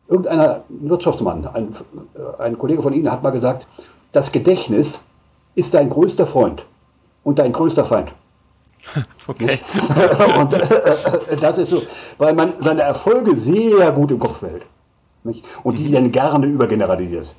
irgendeiner Wirtschaftsmann, ein Kollege von Ihnen hat mal gesagt, das Gedächtnis ist dein größter Freund und dein größter Feind. Okay. Und das ist so, weil man seine Erfolge sehr gut im Kopf behält. Nicht? Und die dann gerne übergeneralisiert.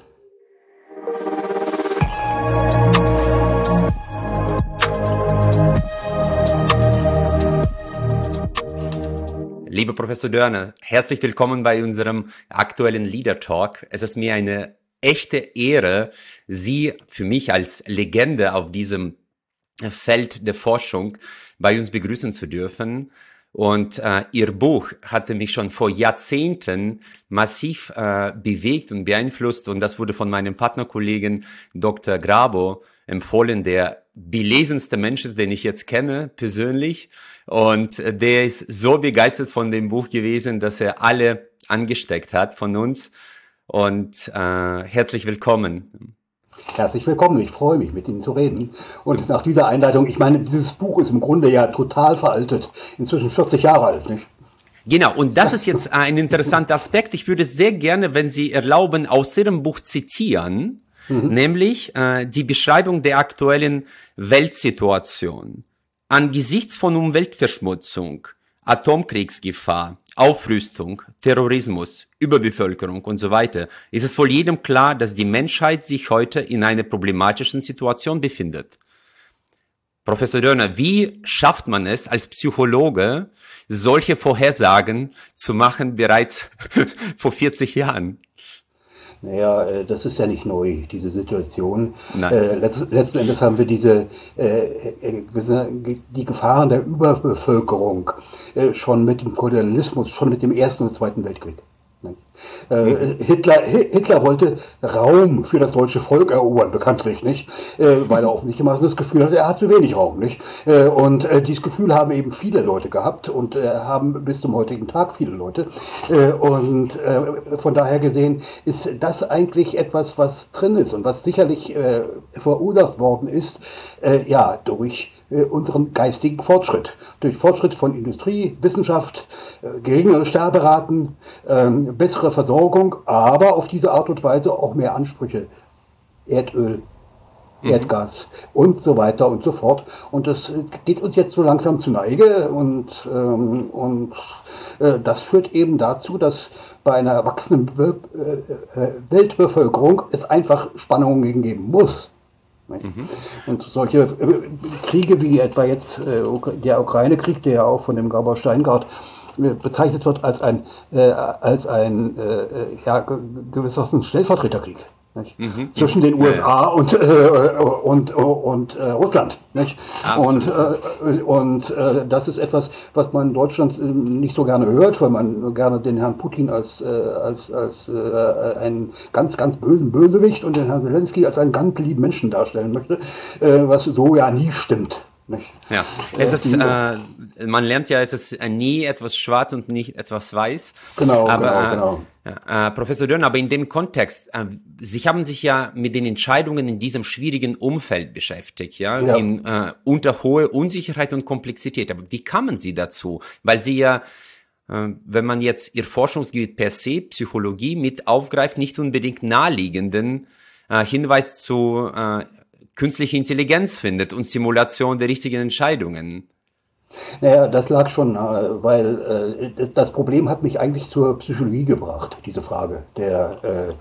Lieber Professor Dörner, herzlich willkommen bei unserem aktuellen Leader Talk. Es ist mir eine echte Ehre, Sie für mich als Legende auf diesem Feld der Forschung bei uns begrüßen zu dürfen. Und Ihr Buch hatte mich schon vor Jahrzehnten massiv bewegt und beeinflusst. Und das wurde von meinem Partnerkollegen Dr. Grabo empfohlen, der belesenste Mensch ist, den ich jetzt kenne, persönlich. Und der ist so begeistert von dem Buch gewesen, dass er alle angesteckt hat von uns. Und herzlich willkommen. Herzlich willkommen, ich freue mich, mit Ihnen zu reden. Und nach dieser Einleitung, ich meine, dieses Buch ist im Grunde ja total veraltet, inzwischen 40 Jahre alt, nicht? Genau, und das ist jetzt ein interessanter Aspekt. Ich würde sehr gerne, wenn Sie erlauben, aus Ihrem Buch zitieren, nämlich die Beschreibung der aktuellen Weltsituation. Angesichts von Umweltverschmutzung, Atomkriegsgefahr, Aufrüstung, Terrorismus, Überbevölkerung und so weiter, ist es wohl jedem klar, dass die Menschheit sich heute in einer problematischen Situation befindet. Professor Dörner, wie schafft man es als Psychologe, solche Vorhersagen zu machen bereits vor 40 Jahren? Naja, das ist ja nicht neu, diese Situation. Nein. Letzten Endes haben wir die Gefahren der Überbevölkerung schon mit dem Kolonialismus, schon mit dem Ersten und Zweiten Weltkrieg. Hitler wollte Raum für das deutsche Volk erobern, bekanntlich, nicht? Weil er offensichtlich immer das Gefühl hatte, er hat zu wenig Raum, nicht? Und dieses Gefühl haben eben viele Leute gehabt und haben bis zum heutigen Tag viele Leute. Und von daher gesehen ist das eigentlich etwas, was drin ist und was sicherlich verursacht worden ist, ja, durch unseren geistigen Fortschritt. Durch Fortschritt von Industrie, Wissenschaft, geringere Sterberaten, bessere Versorgung, aber auf diese Art und Weise auch mehr Ansprüche. Erdöl, Erdgas und so weiter und so fort. Und das geht uns jetzt so langsam zu Neige und das führt eben dazu, dass bei einer wachsenden Weltbevölkerung es einfach Spannungen geben muss. Und solche Kriege wie etwa jetzt der Ukraine-Krieg, der ja auch von dem Grabau-Steingart bezeichnet wird als ein gewissermaßen Stellvertreterkrieg. Zwischen den USA und Russland. Nicht? Und das ist etwas, was man in Deutschland nicht so gerne hört, weil man gerne den Herrn Putin als einen ganz, ganz bösen Bösewicht und den Herrn Zelensky als einen ganz lieben Menschen darstellen möchte, was so ja nie stimmt. Nicht? Ja, es ist, man lernt ja, es ist nie etwas schwarz und nicht etwas weiß. Genau, genau. Professor Dörner, aber in dem Kontext, Sie haben sich ja mit den Entscheidungen in diesem schwierigen Umfeld beschäftigt, ja. Unter hohe Unsicherheit und Komplexität. Aber wie kamen Sie dazu? Weil Sie ja, wenn man jetzt Ihr Forschungsgebiet per se, Psychologie, mit aufgreift, nicht unbedingt naheliegenden Hinweis zu künstliche Intelligenz findet und Simulation der richtigen Entscheidungen. Naja, das lag schon, weil das Problem hat mich eigentlich zur Psychologie gebracht, diese Frage der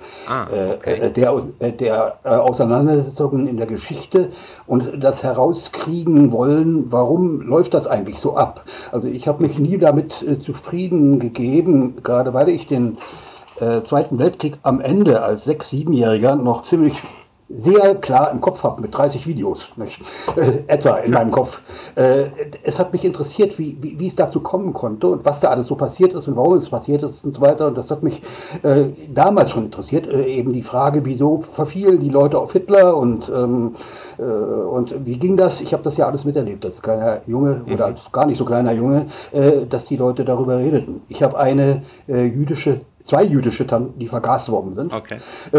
Auseinandersetzungen in der Geschichte und das herauskriegen wollen, warum läuft das eigentlich so ab. Also ich habe mich nie damit zufrieden gegeben, gerade weil ich den Zweiten Weltkrieg am Ende als 6-, 7-Jähriger noch ziemlich sehr klar im Kopf habe, mit 30 Videos, nicht? Etwa in meinem Kopf. Es hat mich interessiert, wie es dazu kommen konnte und was da alles so passiert ist und warum es passiert ist und so weiter. Und das hat mich damals schon interessiert, eben die Frage, wieso verfielen die Leute auf Hitler und wie ging das? Ich habe das ja alles miterlebt als kleiner Junge oder als gar nicht so kleiner Junge, dass die Leute darüber redeten. Ich habe zwei jüdische Tanten, die vergast worden sind. Okay.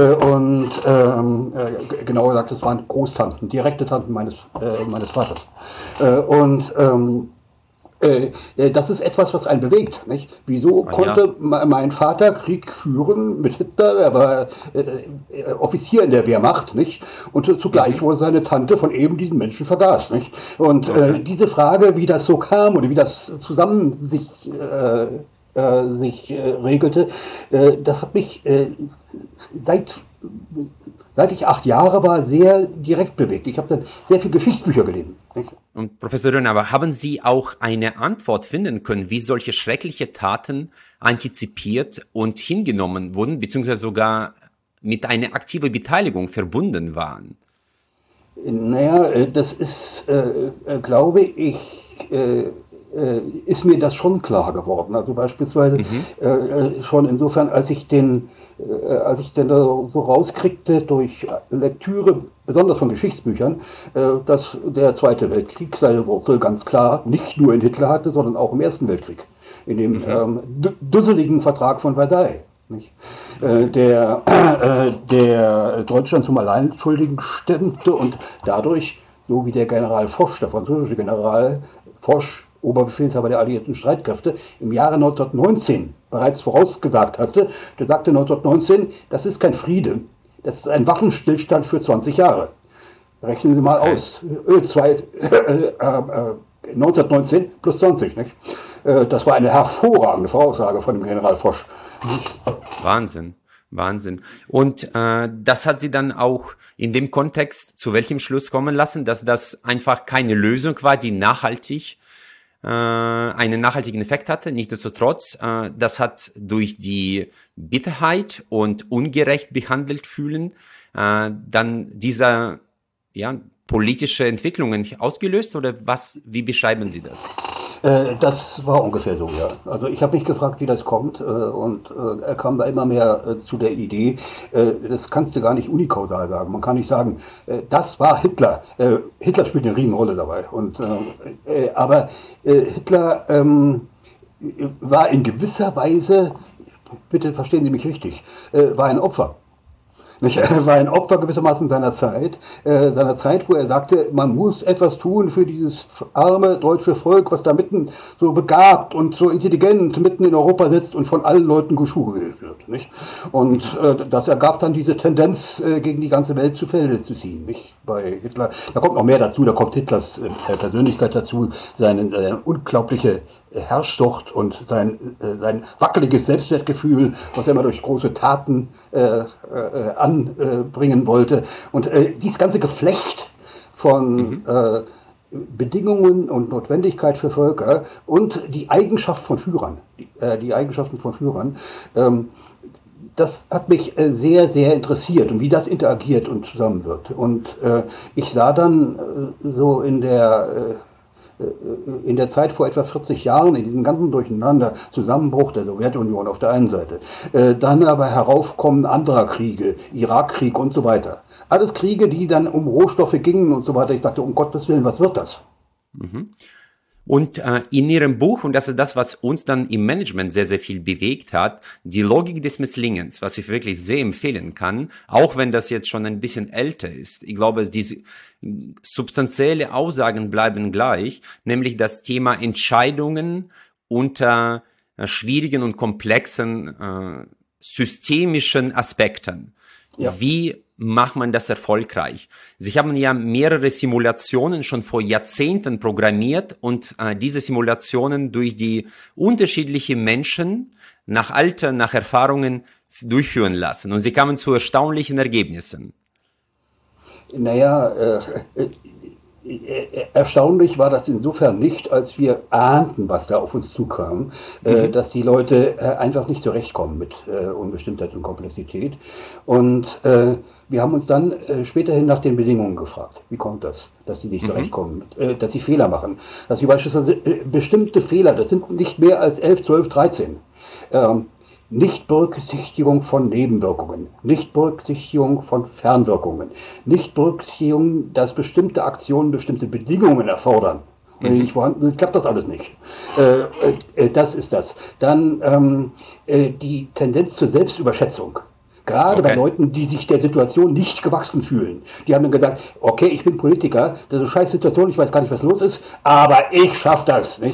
Genauer gesagt, das waren Großtanten, direkte Tanten meines Vaters. Das ist etwas, was einen bewegt. Nicht? Wieso konnte mein Vater Krieg führen mit Hitler? Er war Offizier in der Wehrmacht, nicht? Und zugleich wurde seine Tante von eben diesen Menschen vergast. Nicht? Und diese Frage, wie das so kam oder wie das zusammen sich regelte, das hat mich seit ich 8 Jahre war, sehr direkt bewegt. Ich habe dann sehr viele Geschichtsbücher gelesen. Und Professor Rönn, aber haben Sie auch eine Antwort finden können, wie solche schreckliche Taten antizipiert und hingenommen wurden, beziehungsweise sogar mit einer aktiven Beteiligung verbunden waren? Naja, das ist, glaube ich, ist mir das schon klar geworden. Also beispielsweise schon insofern, als ich dann so rauskriegte durch Lektüre, besonders von Geschichtsbüchern, dass der Zweite Weltkrieg seine Wurzel ganz klar nicht nur in Hitler hatte, sondern auch im Ersten Weltkrieg, in dem dusseligen Vertrag von Versailles. Nicht? Der Deutschland zum Alleinschuldigen stimmte und dadurch, so wie der General Foch, der französische General Foch, Oberbefehlshaber der alliierten Streitkräfte, im Jahre 1919 bereits vorausgesagt hatte. Der sagte 1919, das ist kein Friede, das ist ein Waffenstillstand für 20 Jahre. Rechnen Sie mal aus. 1919 plus 20. Nicht? Das war eine hervorragende Voraussage von dem General Foch. Wahnsinn. Wahnsinn. Und das hat Sie dann auch in dem Kontext zu welchem Schluss kommen lassen, dass das einfach keine Lösung war, die nachhaltig einen nachhaltigen Effekt hatte. Nichtsdestotrotz, das hat durch die Bitterheit und ungerecht behandelt fühlen dann diese politische Entwicklungen ausgelöst, oder wie beschreiben Sie das? Das war ungefähr so, ja. Also ich habe mich gefragt, wie das kommt, und er kam da immer mehr zu der Idee, das kannst du gar nicht unikausal sagen. Man kann nicht sagen, das war Hitler. Hitler spielt eine Riesenrolle dabei. Aber Hitler war in gewisser Weise, bitte verstehen Sie mich richtig, war ein Opfer. Er war ein Opfer gewissermaßen seiner Zeit, wo er sagte, man muss etwas tun für dieses arme deutsche Volk, was da mitten so begabt und so intelligent mitten in Europa sitzt und von allen Leuten geschult wird. Nicht? Und das ergab dann diese Tendenz, gegen die ganze Welt zu Felde zu ziehen. Nicht? Bei Hitler, da kommt noch mehr dazu, da kommt Hitlers Persönlichkeit dazu, seine unglaubliche Herrschsucht und sein wackeliges Selbstwertgefühl, was er immer durch große Taten anbringen wollte. Und dieses ganze Geflecht von Bedingungen und Notwendigkeit für Völker und die Eigenschaft von Führern, die Eigenschaften von Führern, das hat mich sehr, sehr interessiert, und wie das interagiert und zusammenwirkt. Und ich sah dann so in der Zeit vor etwa 40 Jahren, in diesem ganzen Durcheinander, Zusammenbruch der Sowjetunion auf der einen Seite, dann aber Heraufkommen anderer Kriege, Irakkrieg und so weiter. Alles Kriege, die dann um Rohstoffe gingen und so weiter. Ich dachte, um Gottes Willen, was wird das? Und in Ihrem Buch, und das ist das, was uns dann im Management sehr, sehr viel bewegt hat, die Logik des Misslingens, was ich wirklich sehr empfehlen kann, auch wenn das jetzt schon ein bisschen älter ist. Ich glaube, diese substanzielle Aussagen bleiben gleich, nämlich das Thema Entscheidungen unter schwierigen und komplexen systemischen Aspekten. Ja. Wie macht man das erfolgreich? Sie haben ja mehrere Simulationen schon vor Jahrzehnten programmiert und diese Simulationen durch die unterschiedlichen Menschen nach Alter, nach Erfahrungen durchführen lassen. Und sie kamen zu erstaunlichen Ergebnissen. Naja, erstaunlich war das insofern nicht, als wir ahnten, was da auf uns zukam, dass die Leute einfach nicht zurechtkommen mit Unbestimmtheit und Komplexität. Und wir haben uns dann späterhin nach den Bedingungen gefragt. Wie kommt das, dass sie nicht zurechtkommen, dass sie Fehler machen? Dass sie beispielsweise bestimmte Fehler, das sind nicht mehr als 11, 12, 13, Nichtberücksichtigung von Nebenwirkungen, Nichtberücksichtigung von Fernwirkungen, Nichtberücksichtigung, dass bestimmte Aktionen bestimmte Bedingungen erfordern. Wenn die nicht vorhanden sind, klappt das alles nicht. Das ist das. Dann die Tendenz zur Selbstüberschätzung. Gerade bei Leuten, die sich der Situation nicht gewachsen fühlen. Die haben dann gesagt, okay, ich bin Politiker, das ist eine scheiß Situation, ich weiß gar nicht, was los ist, aber ich schaffe das, nicht?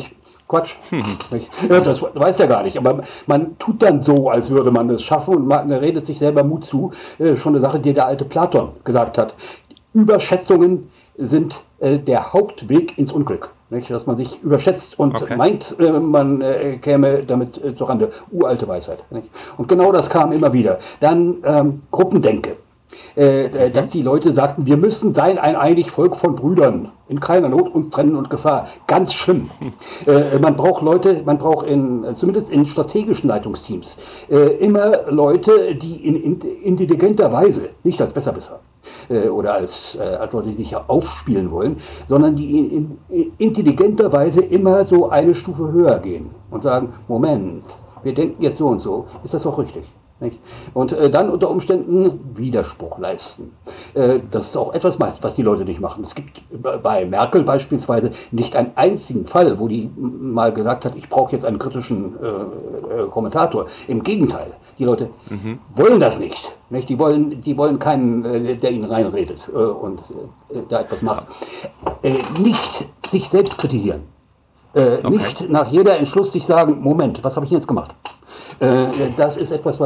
Quatsch. Nicht? Ja, das weiß er gar nicht. Aber man tut dann so, als würde man das schaffen und man redet sich selber Mut zu. Schon eine Sache, die der alte Platon gesagt hat. Überschätzungen sind der Hauptweg ins Unglück. Nicht? Dass man sich überschätzt und meint, man käme damit zurande. Uralte Weisheit. Nicht? Und genau das kam immer wieder. Dann Gruppendenke. Dass die Leute sagten, wir müssen sein ein einig Volk von Brüdern, in keiner Not und Trennen und Gefahr. Ganz schlimm. Man braucht Leute, zumindest in strategischen Leitungsteams, immer Leute, die in intelligenter Weise, nicht als Besserwisser oder als Leute, die sich aufspielen wollen, sondern die in intelligenter Weise immer so eine Stufe höher gehen und sagen, Moment, wir denken jetzt so und so, ist das doch richtig? Nicht? Und dann unter Umständen Widerspruch leisten. Das ist auch etwas, was die Leute nicht machen. Es gibt bei Merkel beispielsweise nicht einen einzigen Fall, wo die mal gesagt hat, ich brauche jetzt einen kritischen Kommentator. Im Gegenteil, die Leute wollen das nicht. Nicht? Die wollen keinen, der ihnen reinredet und da etwas macht. Nicht sich selbst kritisieren. Nicht nach jeder Entschluss sich sagen, Moment, was habe ich jetzt gemacht? Das ist etwas,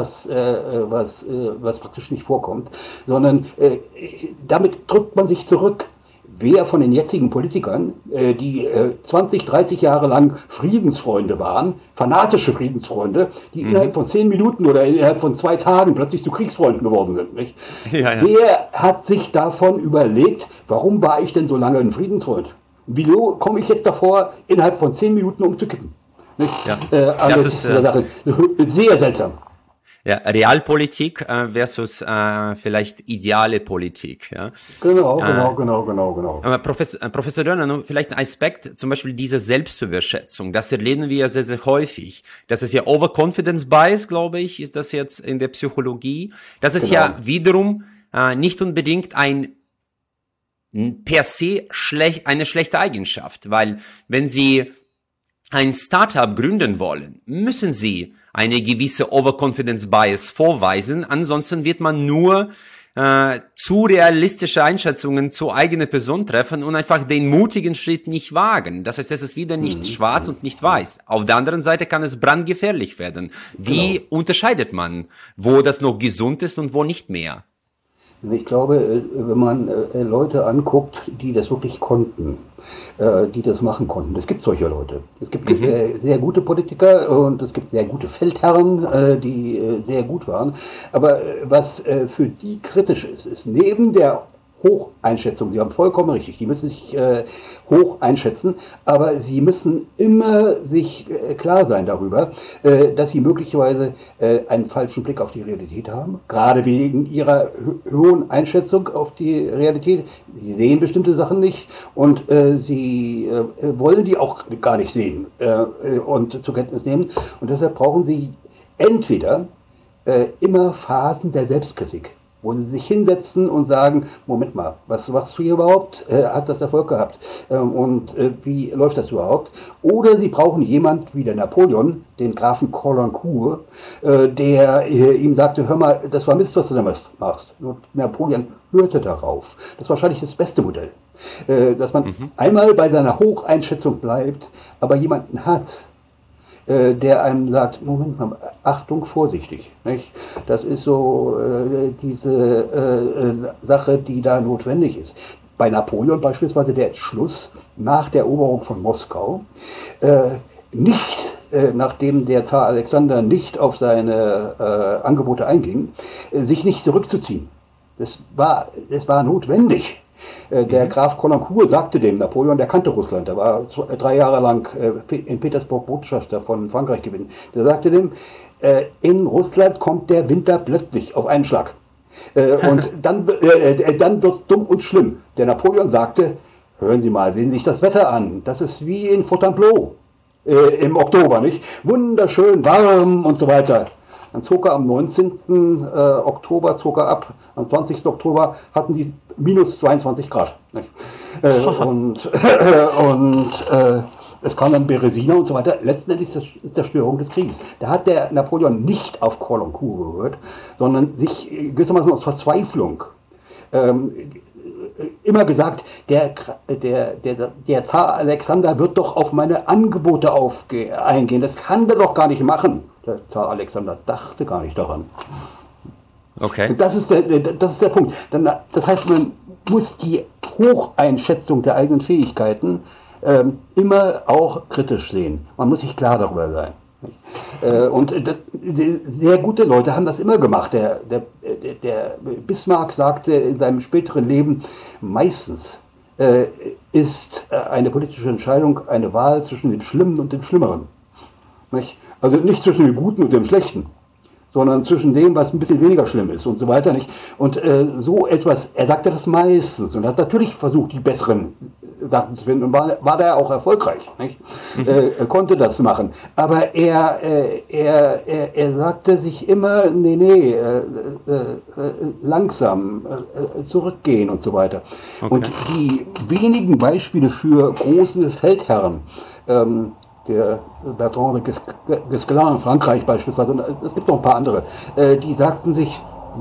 was praktisch nicht vorkommt, sondern damit drückt man sich zurück. Wer von den jetzigen Politikern, die 20, 30 Jahre lang Friedensfreunde waren, fanatische Friedensfreunde, die innerhalb von 10 Minuten oder innerhalb von 2 Tagen plötzlich zu Kriegsfreunden geworden sind, nicht? Wer hat sich davon überlegt, warum war ich denn so lange ein Friedensfreund? Wieso komme ich jetzt davor, innerhalb von 10 Minuten umzukippen? Also das ist sehr seltsam. Ja, Realpolitik versus vielleicht ideale Politik. Ja. Genau. Aber Professor Dörner, vielleicht ein Aspekt, zum Beispiel diese Selbstüberschätzung, das erleben wir sehr, sehr häufig. Das ist ja Overconfidence Bias, glaube ich, ist das jetzt in der Psychologie. Das ist ja wiederum nicht unbedingt per se eine schlechte Eigenschaft, weil wenn Sie ein Startup gründen wollen, müssen Sie eine gewisse Overconfidence Bias vorweisen, ansonsten wird man nur zu realistische Einschätzungen zur eigenen Person treffen und einfach den mutigen Schritt nicht wagen. Das heißt, es ist wieder nicht schwarz und nicht weiß. Auf der anderen Seite kann es brandgefährlich werden. Wie unterscheidet man, wo das noch gesund ist und wo nicht mehr? Ich glaube, wenn man Leute anguckt, die das wirklich konnten, die das machen konnten, es gibt solche Leute. Es gibt sehr gute Politiker und es gibt sehr gute Feldherren, die sehr gut waren. Aber was für die kritisch ist neben der Hocheinschätzung, Sie haben vollkommen richtig, die müssen sich hoch einschätzen, aber sie müssen immer sich klar sein darüber, dass sie möglicherweise einen falschen Blick auf die Realität haben, gerade wegen ihrer hohen Einschätzung auf die Realität. Sie sehen bestimmte Sachen nicht und sie wollen die auch gar nicht sehen und zur Kenntnis nehmen und deshalb brauchen sie entweder immer Phasen der Selbstkritik, wo sie sich hinsetzen und sagen, Moment mal, was machst du hier überhaupt? Hat das Erfolg gehabt? Wie läuft das überhaupt? Oder sie brauchen jemand wie der Napoleon, den Grafen Caulaincourt, der ihm sagte, hör mal, das war Mist, was du da machst. Und Napoleon hörte darauf. Das ist wahrscheinlich das beste Modell. Dass man einmal bei seiner Hocheinschätzung bleibt, aber jemanden hat, der einem sagt, Moment mal, Achtung, vorsichtig. Nicht? Das ist so diese Sache, die da notwendig ist. Bei Napoleon beispielsweise der Entschluss nach der Eroberung von Moskau, nicht, nachdem der Zar Alexander nicht auf seine Angebote einging, sich nicht zurückzuziehen. Das war notwendig. Der Graf Caulaincourt sagte dem Napoleon, der kannte Russland, der war 3 Jahre lang in Petersburg Botschafter von Frankreich gewesen. Der sagte dem, in Russland kommt der Winter plötzlich auf einen Schlag. Und dann wird es dumm und schlimm. Der Napoleon sagte, hören Sie mal, sehen Sie sich das Wetter an. Das ist wie in Fontainebleau im Oktober, nicht? Wunderschön, warm und so weiter. Dann zog er am 19. Oktober ab. Am 20. Oktober hatten die minus 22 Grad. Es kam dann Beresina und so weiter. Letztendlich ist das Zerstörung des Krieges. Da hat der Napoleon nicht auf Caulaincourt gehört, sondern sich gewissermaßen aus Verzweiflung immer gesagt, der Zar Alexander wird doch auf meine Angebote eingehen. Das kann der doch gar nicht machen. Der Zar Alexander dachte gar nicht daran. Okay. Das ist der Punkt. Das heißt, man muss die Hocheinschätzung der eigenen Fähigkeiten immer auch kritisch sehen. Man muss sich klar darüber sein. Und sehr gute Leute haben das immer gemacht. Der Bismarck sagte in seinem späteren Leben, meistens ist eine politische Entscheidung eine Wahl zwischen dem Schlimmen und dem Schlimmeren. Nicht? Also nicht zwischen dem Guten und dem Schlechten, sondern zwischen dem, was ein bisschen weniger schlimm ist und so weiter. Nicht? Und so etwas, er sagte das meistens und hat natürlich versucht, die besseren Sachen zu finden und war da auch erfolgreich. Nicht? Er konnte das machen. Aber er sagte sich immer, langsam zurückgehen und so weiter. Okay. Und die wenigen Beispiele für große Feldherren, der Bertrand de Guesclin in Frankreich beispielsweise, und es gibt noch ein paar andere, die sagten sich,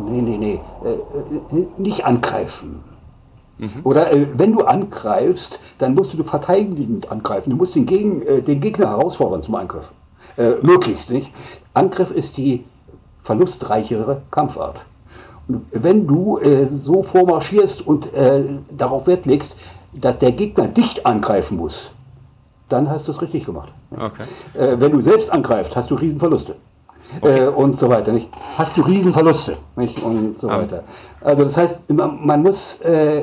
nicht angreifen. Oder wenn du angreifst, dann musst du verteidigend angreifen. Du musst den Gegner herausfordern zum Angriff. Möglichst, nicht? Angriff ist die verlustreichere Kampfart. Und wenn du so vormarschierst und darauf Wert legst, dass der Gegner dich angreifen muss, dann hast du es richtig gemacht. Okay. Wenn du selbst angreifst, hast du Riesenverluste. Okay. Und so weiter. Nicht? Hast du Riesenverluste. Nicht? Und so weiter. Also das heißt, man muss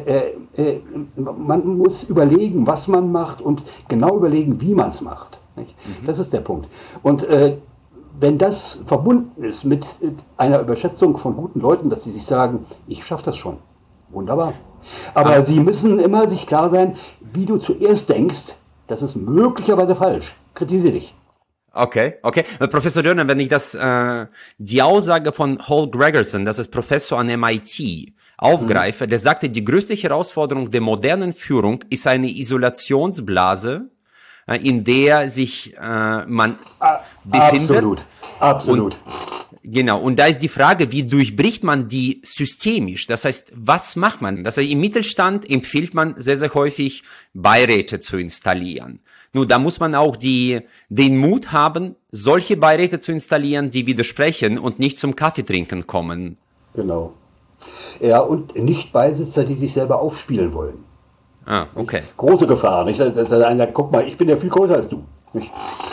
überlegen, was man macht und genau überlegen, wie man es macht. Nicht? Das ist der Punkt. Und wenn das verbunden ist mit einer Überschätzung von guten Leuten, dass sie sich sagen, ich schaffe das schon. Wunderbar. Aber sie müssen immer sich klar sein, wie du zuerst denkst, das ist möglicherweise falsch. Kritisiere dich. Okay. Professor Dörner, wenn ich die Aussage von Hal Gregerson, das ist Professor an MIT, aufgreife, der sagte, die größte Herausforderung der modernen Führung ist eine Isolationsblase, in der sich man befindet. Absolut. Genau, und da ist die Frage, wie durchbricht man die systemisch? Das heißt, was macht man? Das heißt, im Mittelstand empfiehlt man sehr, sehr häufig, Beiräte zu installieren. Nur da muss man auch den Mut haben, solche Beiräte zu installieren, die widersprechen und nicht zum Kaffeetrinken kommen. Genau. Ja, und nicht Beisitzer, die sich selber aufspielen wollen. Okay. Große Gefahr, nicht? Dass einer, guck mal, ich bin ja viel größer als du. Nicht?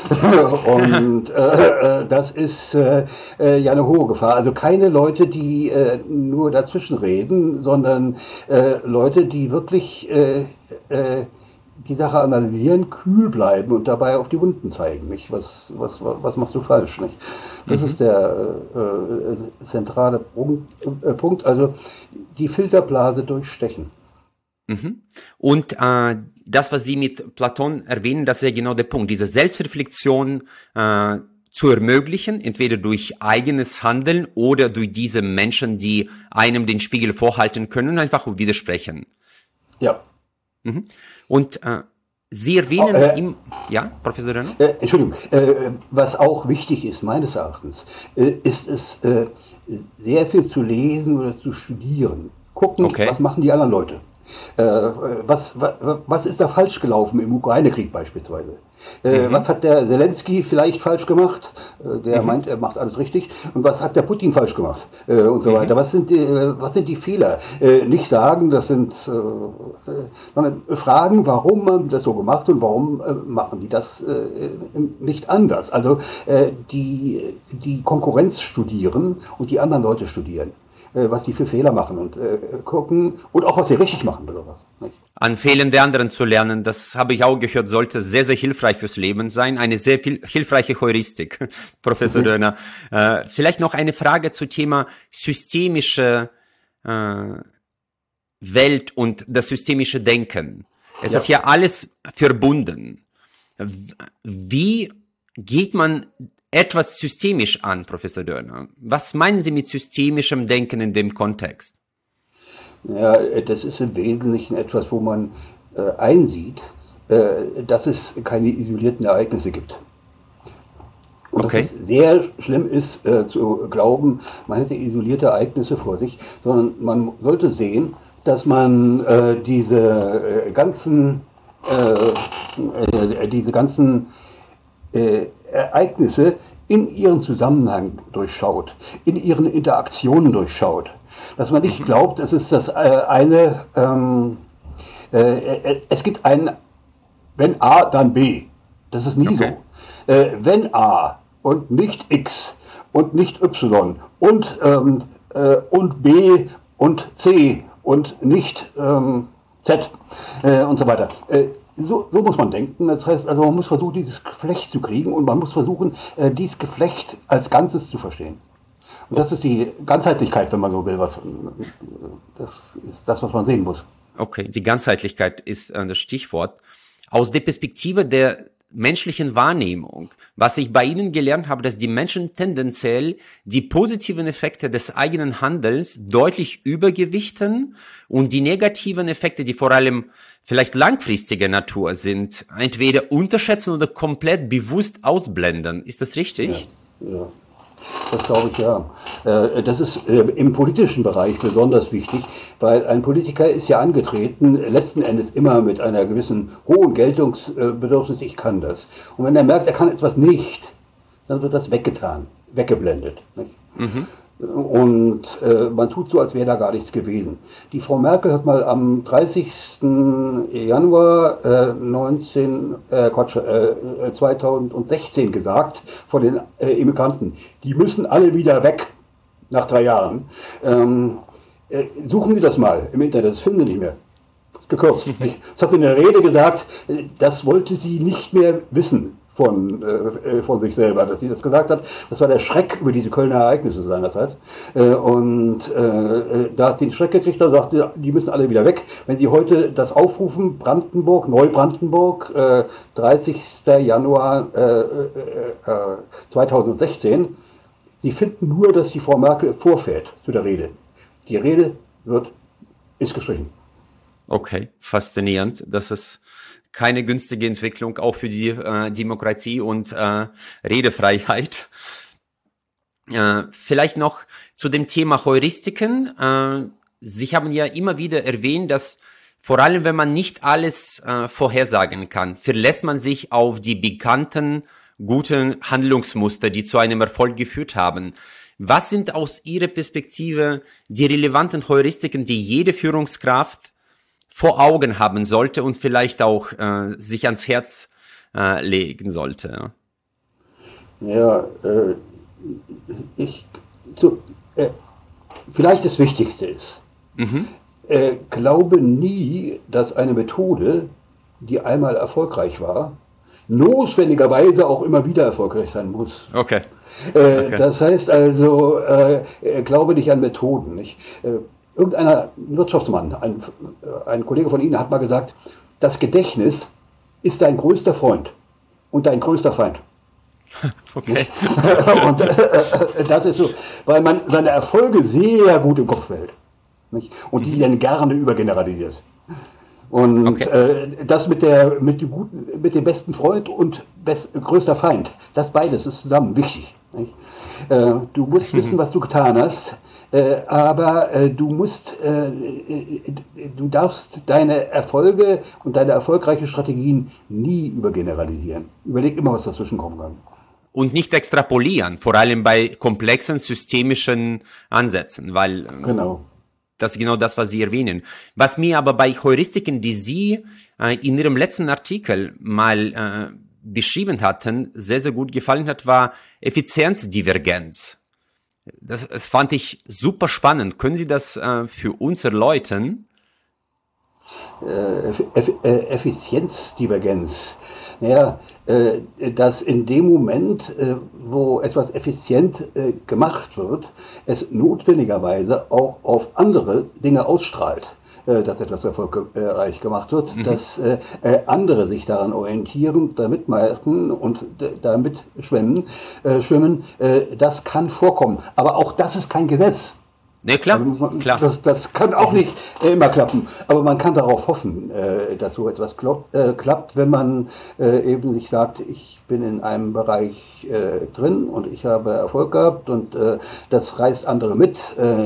Und das ist ja eine hohe Gefahr. Also keine Leute, die nur dazwischen reden, sondern Leute, die wirklich die Sache analysieren, kühl bleiben und dabei auf die Wunden zeigen. Nicht? Was machst du falsch? Nicht? Das ist der zentrale Punkt. Also die Filterblase durchstechen. Und das, was Sie mit Platon erwähnen, das ist ja genau der Punkt. Diese Selbstreflexion zu ermöglichen, entweder durch eigenes Handeln oder durch diese Menschen, die einem den Spiegel vorhalten können und einfach widersprechen. Ja. Und Sie erwähnen ja, Professor Renner? Entschuldigung, was auch wichtig ist, meines Erachtens, ist es, sehr viel zu lesen oder zu studieren. Gucken, was machen die anderen Leute. Was ist da falsch gelaufen im Ukraine-Krieg beispielsweise? Was hat der Zelensky vielleicht falsch gemacht? Der meint, er macht alles richtig. Und was hat der Putin falsch gemacht? Und so weiter. Was sind die Fehler? Nicht sagen, das sind, sondern fragen, warum man das so gemacht und warum machen die das nicht anders? Also die Konkurrenz studieren und die anderen Leute studieren. Was die für Fehler machen und gucken und auch was sie richtig machen besonders. An Fehlern der anderen zu lernen, das habe ich auch gehört, sollte sehr, sehr hilfreich fürs Leben sein. Eine sehr hilfreiche Heuristik, Professor Dörner. Vielleicht noch eine Frage zu Thema systemische Welt und das systemische Denken. Es ist ja alles verbunden. Wie geht man etwas systemisch an, Professor Dörner? Was meinen Sie mit systemischem Denken in dem Kontext? Ja, das ist im Wesentlichen etwas, wo man einsieht, dass es keine isolierten Ereignisse gibt. Und dass es sehr schlimm ist, zu glauben, man hätte isolierte Ereignisse vor sich, sondern man sollte sehen, dass man diese ganzen Ereignisse in ihren Zusammenhang durchschaut, in ihren Interaktionen durchschaut. Dass man nicht glaubt, es ist es gibt ein, wenn A, dann B. Das ist nie so. Wenn A und nicht X und nicht Y und B und C und nicht Z und so weiter. So muss man denken. Das heißt, also man muss versuchen, dieses Geflecht zu kriegen und man muss versuchen, dieses Geflecht als Ganzes zu verstehen. Und das ist die Ganzheitlichkeit, wenn man so will. Das ist das, was man sehen muss. Okay, die Ganzheitlichkeit ist das Stichwort. Aus der Perspektive der menschlichen Wahrnehmung, was ich bei Ihnen gelernt habe, dass die Menschen tendenziell die positiven Effekte des eigenen Handelns deutlich übergewichten und die negativen Effekte, die vor allem vielleicht langfristiger Natur sind, entweder unterschätzen oder komplett bewusst ausblenden. Ist das richtig? Ja. Das glaube ich, ja. Das ist im politischen Bereich besonders wichtig, weil ein Politiker ist ja angetreten, letzten Endes immer mit einer gewissen hohen Geltungsbedürfnis, ich kann das. Und wenn er merkt, er kann etwas nicht, dann wird das weggetan, weggeblendet. Nicht? Mhm. Und man tut so, als wäre da gar nichts gewesen. Die Frau Merkel hat mal am 30. Januar 2016 gesagt vor den Immigranten, die müssen alle wieder weg nach 3 Jahren. Suchen Sie das mal im Internet, das finden Sie nicht mehr. Gekürzt. Das hat sie in der Rede gesagt, das wollte sie nicht mehr wissen von sich selber, dass sie das gesagt hat. Das war der Schreck über diese Kölner Ereignisse seinerzeit. Da hat sie einen Schreck gekriegt, da sagte, die müssen alle wieder weg. Wenn Sie heute das aufrufen, Neubrandenburg, 30. Januar 2016, Sie finden nur, dass die Frau Merkel vorfährt zu der Rede. Die Rede ist gestrichen. Okay, faszinierend. Das ist keine günstige Entwicklung, auch für die Demokratie und Redefreiheit. Vielleicht noch zu dem Thema Heuristiken. Sie haben ja immer wieder erwähnt, dass vor allem, wenn man nicht alles vorhersagen kann, verlässt man sich auf die bekannten, guten Handlungsmuster, die zu einem Erfolg geführt haben. Was sind aus Ihrer Perspektive die relevanten Heuristiken, die jede Führungskraft vor Augen haben sollte und vielleicht auch sich ans Herz legen sollte? Vielleicht das Wichtigste ist, glaube nie, dass eine Methode, die einmal erfolgreich war, notwendigerweise auch immer wieder erfolgreich sein muss. Okay. Das heißt also, glaube nicht an Methoden. Nicht? Irgendeiner Wirtschaftsmann, ein Kollege von Ihnen hat mal gesagt, das Gedächtnis ist dein größter Freund und dein größter Feind. Okay. Und das ist so, weil man seine Erfolge sehr gut im Kopf behält. Nicht? Und die dann gerne übergeneralisiert. Und das mit dem besten Freund und größter Feind, das beides ist zusammen wichtig. Nicht? Du musst wissen, was du getan hast, aber du darfst deine Erfolge und deine erfolgreichen Strategien nie übergeneralisieren. Überleg immer, was dazwischen kommen kann. Und nicht extrapolieren, vor allem bei komplexen systemischen Ansätzen, weil genau. Das ist genau das, was Sie erwähnen. Was mir aber bei Heuristiken, die Sie in Ihrem letzten Artikel mal beschrieben hatten, sehr, sehr gut gefallen hat, war Effizienzdivergenz. Das fand ich super spannend. Können Sie das für uns erläutern? Effizienzdivergenz. Naja, dass in dem Moment, wo etwas effizient gemacht wird, es notwendigerweise auch auf andere Dinge ausstrahlt, dass etwas erfolgreich gemacht wird, dass andere sich daran orientieren, damit machen und damit schwimmen, das kann vorkommen. Aber auch das ist kein Gesetz. Ne, klar, klar. Das kann auch nicht immer klappen, aber man kann darauf hoffen, dass so etwas klappt, wenn man eben sich sagt, ich bin in einem Bereich drin und ich habe Erfolg gehabt und das reißt andere mit,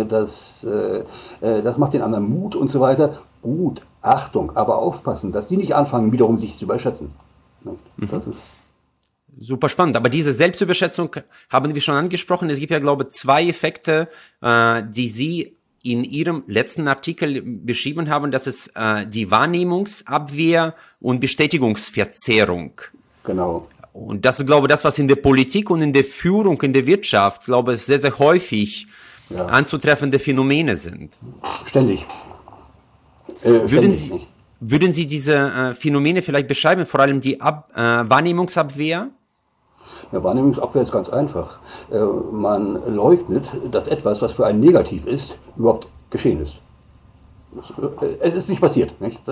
das macht den anderen Mut und so weiter. Gut, Achtung, aber aufpassen, dass die nicht anfangen, wiederum sich zu überschätzen. Das ist super spannend. Aber diese Selbstüberschätzung haben wir schon angesprochen. Es gibt ja, glaube ich, 2 Effekte, die Sie in Ihrem letzten Artikel beschrieben haben. Das ist die Wahrnehmungsabwehr und Bestätigungsverzerrung. genau. Und das ist, glaube ich, das, was in der Politik und in der Führung, in der Wirtschaft, glaube ich, sehr, sehr häufig anzutreffende Phänomene sind. Ständig. Würden Sie diese Phänomene vielleicht beschreiben, vor allem die Wahrnehmungsabwehr? Ja, Wahrnehmungsabwehr ist ganz einfach. Man leugnet, dass etwas, was für einen negativ ist, überhaupt geschehen ist. Es ist nicht passiert. Nicht?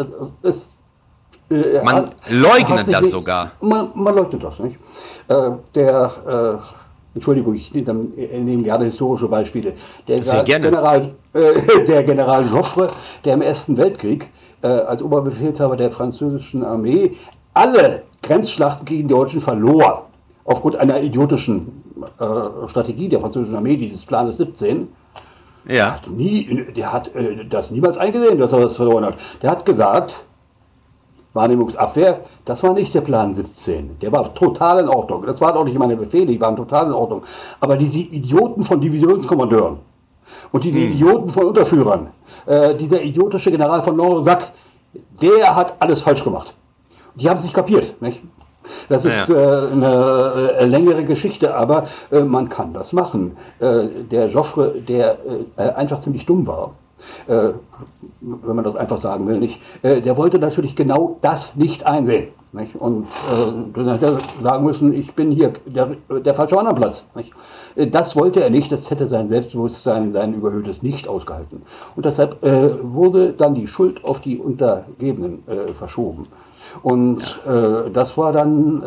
Man leugnet das sogar. Man leugnet das. Nicht? Entschuldigung, ich nehme gerne historische Beispiele. Der General Joffre, der im Ersten Weltkrieg als Oberbefehlshaber der französischen Armee alle Grenzschlachten gegen die Deutschen verlor. Aufgrund einer idiotischen Strategie der französischen Armee, dieses Planes 17, der hat das niemals eingesehen, dass er das verloren hat. Der hat gesagt, Wahrnehmungsabwehr, das war nicht der Plan 17. Der war total in Ordnung. Das waren auch nicht meine Befehle, die waren total in Ordnung. Aber diese Idioten von Divisionskommandeuren und diese Idioten von Unterführern, dieser idiotische General von Norodsac, der hat alles falsch gemacht. Die haben es nicht kapiert, nicht? Das ist eine längere Geschichte, aber man kann das machen. Der Joffre, der einfach ziemlich dumm war, wenn man das einfach sagen will, nicht, der wollte natürlich genau das nicht einsehen. Nicht? Und dann hätte er sagen müssen, ich bin hier der falsche Platz. Nicht? Das wollte er nicht, das hätte sein Selbstbewusstsein, sein Überhöhtes nicht ausgehalten. Und deshalb wurde dann die Schuld auf die Untergebenen verschoben. Und das war dann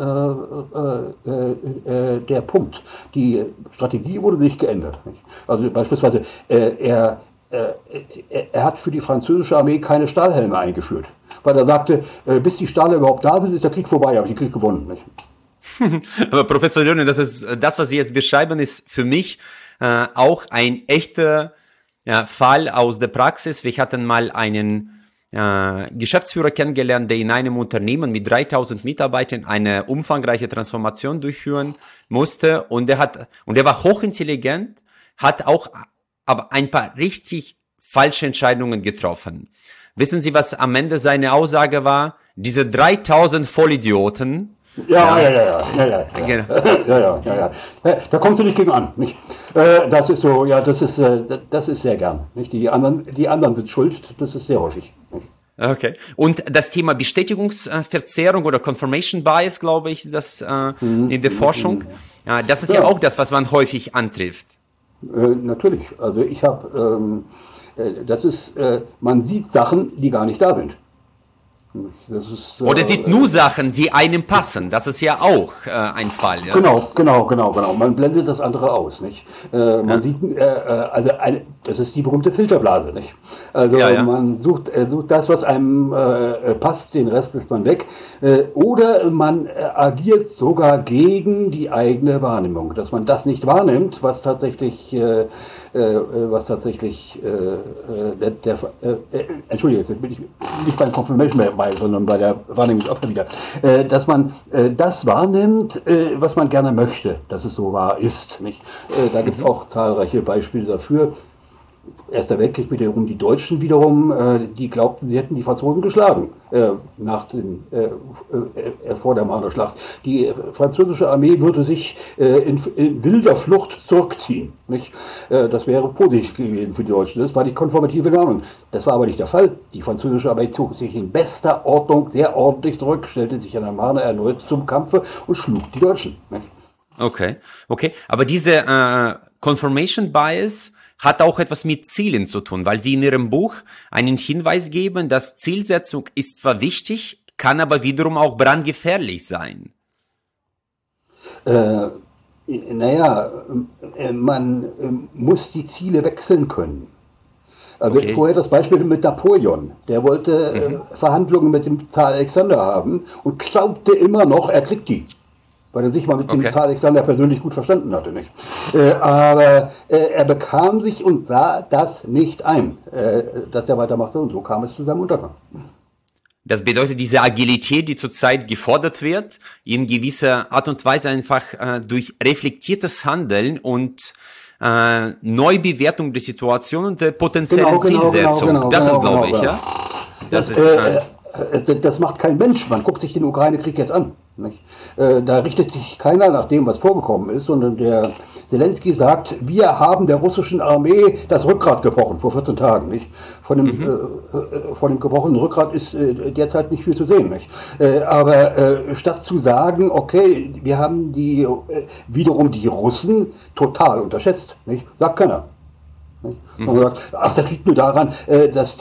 der Punkt. Die Strategie wurde nicht geändert. Nicht? Also beispielsweise, er hat für die französische Armee keine Stahlhelme eingeführt, weil er sagte, bis die Stahle überhaupt da sind, ist der Krieg vorbei, habe ich den Krieg gewonnen. Nicht? Aber Professor Lörner, das, was Sie jetzt beschreiben, ist für mich auch ein echter Fall aus der Praxis. Wir hatten mal einen Geschäftsführer kennengelernt, der in einem Unternehmen mit 3000 Mitarbeitern eine umfangreiche Transformation durchführen musste, und er war hochintelligent, hat auch aber ein paar richtig falsche Entscheidungen getroffen. Wissen Sie, was am Ende seine Aussage war? Diese 3000 Vollidioten. Ja. Da kommst du nicht gegen an. Nicht? Das ist so, das ist sehr gern. Nicht? Die anderen sind schuld, das ist sehr häufig. Nicht? Okay. Und das Thema Bestätigungsverzerrung oder Confirmation Bias, glaube ich, das in der Forschung, das ist ja auch das, was man häufig antrifft. Natürlich. Also ich habe, man sieht Sachen, die gar nicht da sind. Oder sieht nur Sachen, die einem passen. Das ist ja auch ein Fall. Ja? Genau. Man blendet das andere aus, nicht? Man sieht, das ist die berühmte Filterblase, nicht? Also man sucht das, was einem passt, den Rest lässt man weg. Oder man agiert sogar gegen die eigene Wahrnehmung, dass man das nicht wahrnimmt, was tatsächlich Entschuldigung, jetzt bin ich nicht beim Confirmation dabei, sondern bei der Wahrnehmung auch wieder, dass man das wahrnimmt, was man gerne möchte, dass es so wahr ist. Nicht? Da gibt es auch zahlreiche Beispiele dafür. Erster Weltkrieg wiederum, die Deutschen wiederum, die glaubten, sie hätten die Franzosen geschlagen vor der Marne-Schlacht. Die französische Armee würde sich in wilder Flucht zurückziehen. Nicht? Das wäre positiv gewesen für die Deutschen. Das war die konformative Warnung. Das war aber nicht der Fall. Die französische Armee zog sich in bester Ordnung sehr ordentlich zurück, stellte sich an der Marne erneut zum Kampfe und schlug die Deutschen. Nicht? Okay. Aber diese Confirmation Bias hat auch etwas mit Zielen zu tun, weil Sie in Ihrem Buch einen Hinweis geben, dass Zielsetzung ist zwar wichtig, kann aber wiederum auch brandgefährlich sein. Naja, man muss die Ziele wechseln können. Also Okay. vorher das Beispiel mit Napoleon. Der wollte Verhandlungen mit dem Zar Alexander haben und glaubte immer noch, er kriegt die. Weil er sich mal mit dem Okay. Zar Alexander persönlich gut verstanden hatte, nicht? Aber er bekam sich und sah das nicht ein, dass er weitermachte, und so kam es zu seinem Untergang. Das bedeutet, diese Agilität, die zurzeit gefordert wird, in gewisser Art und Weise einfach durch reflektiertes Handeln und Neubewertung der Situation und der potenziellen Zielsetzung. Das ist, glaube ich, ja. Das Das, ist, das macht kein Mensch. Man guckt sich den Ukraine-Krieg jetzt an. Nicht? Da richtet sich keiner nach dem, was vorgekommen ist, sondern der Zelensky sagt, wir haben der russischen Armee das Rückgrat gebrochen vor 14 Tagen. Nicht? Von dem gebrochenen Rückgrat ist derzeit nicht viel zu sehen. Nicht? Aber statt zu sagen, okay, wir haben wiederum die Russen total unterschätzt, nicht? Sagt keiner. Nicht? Und man sagt, ach, das liegt nur daran, dass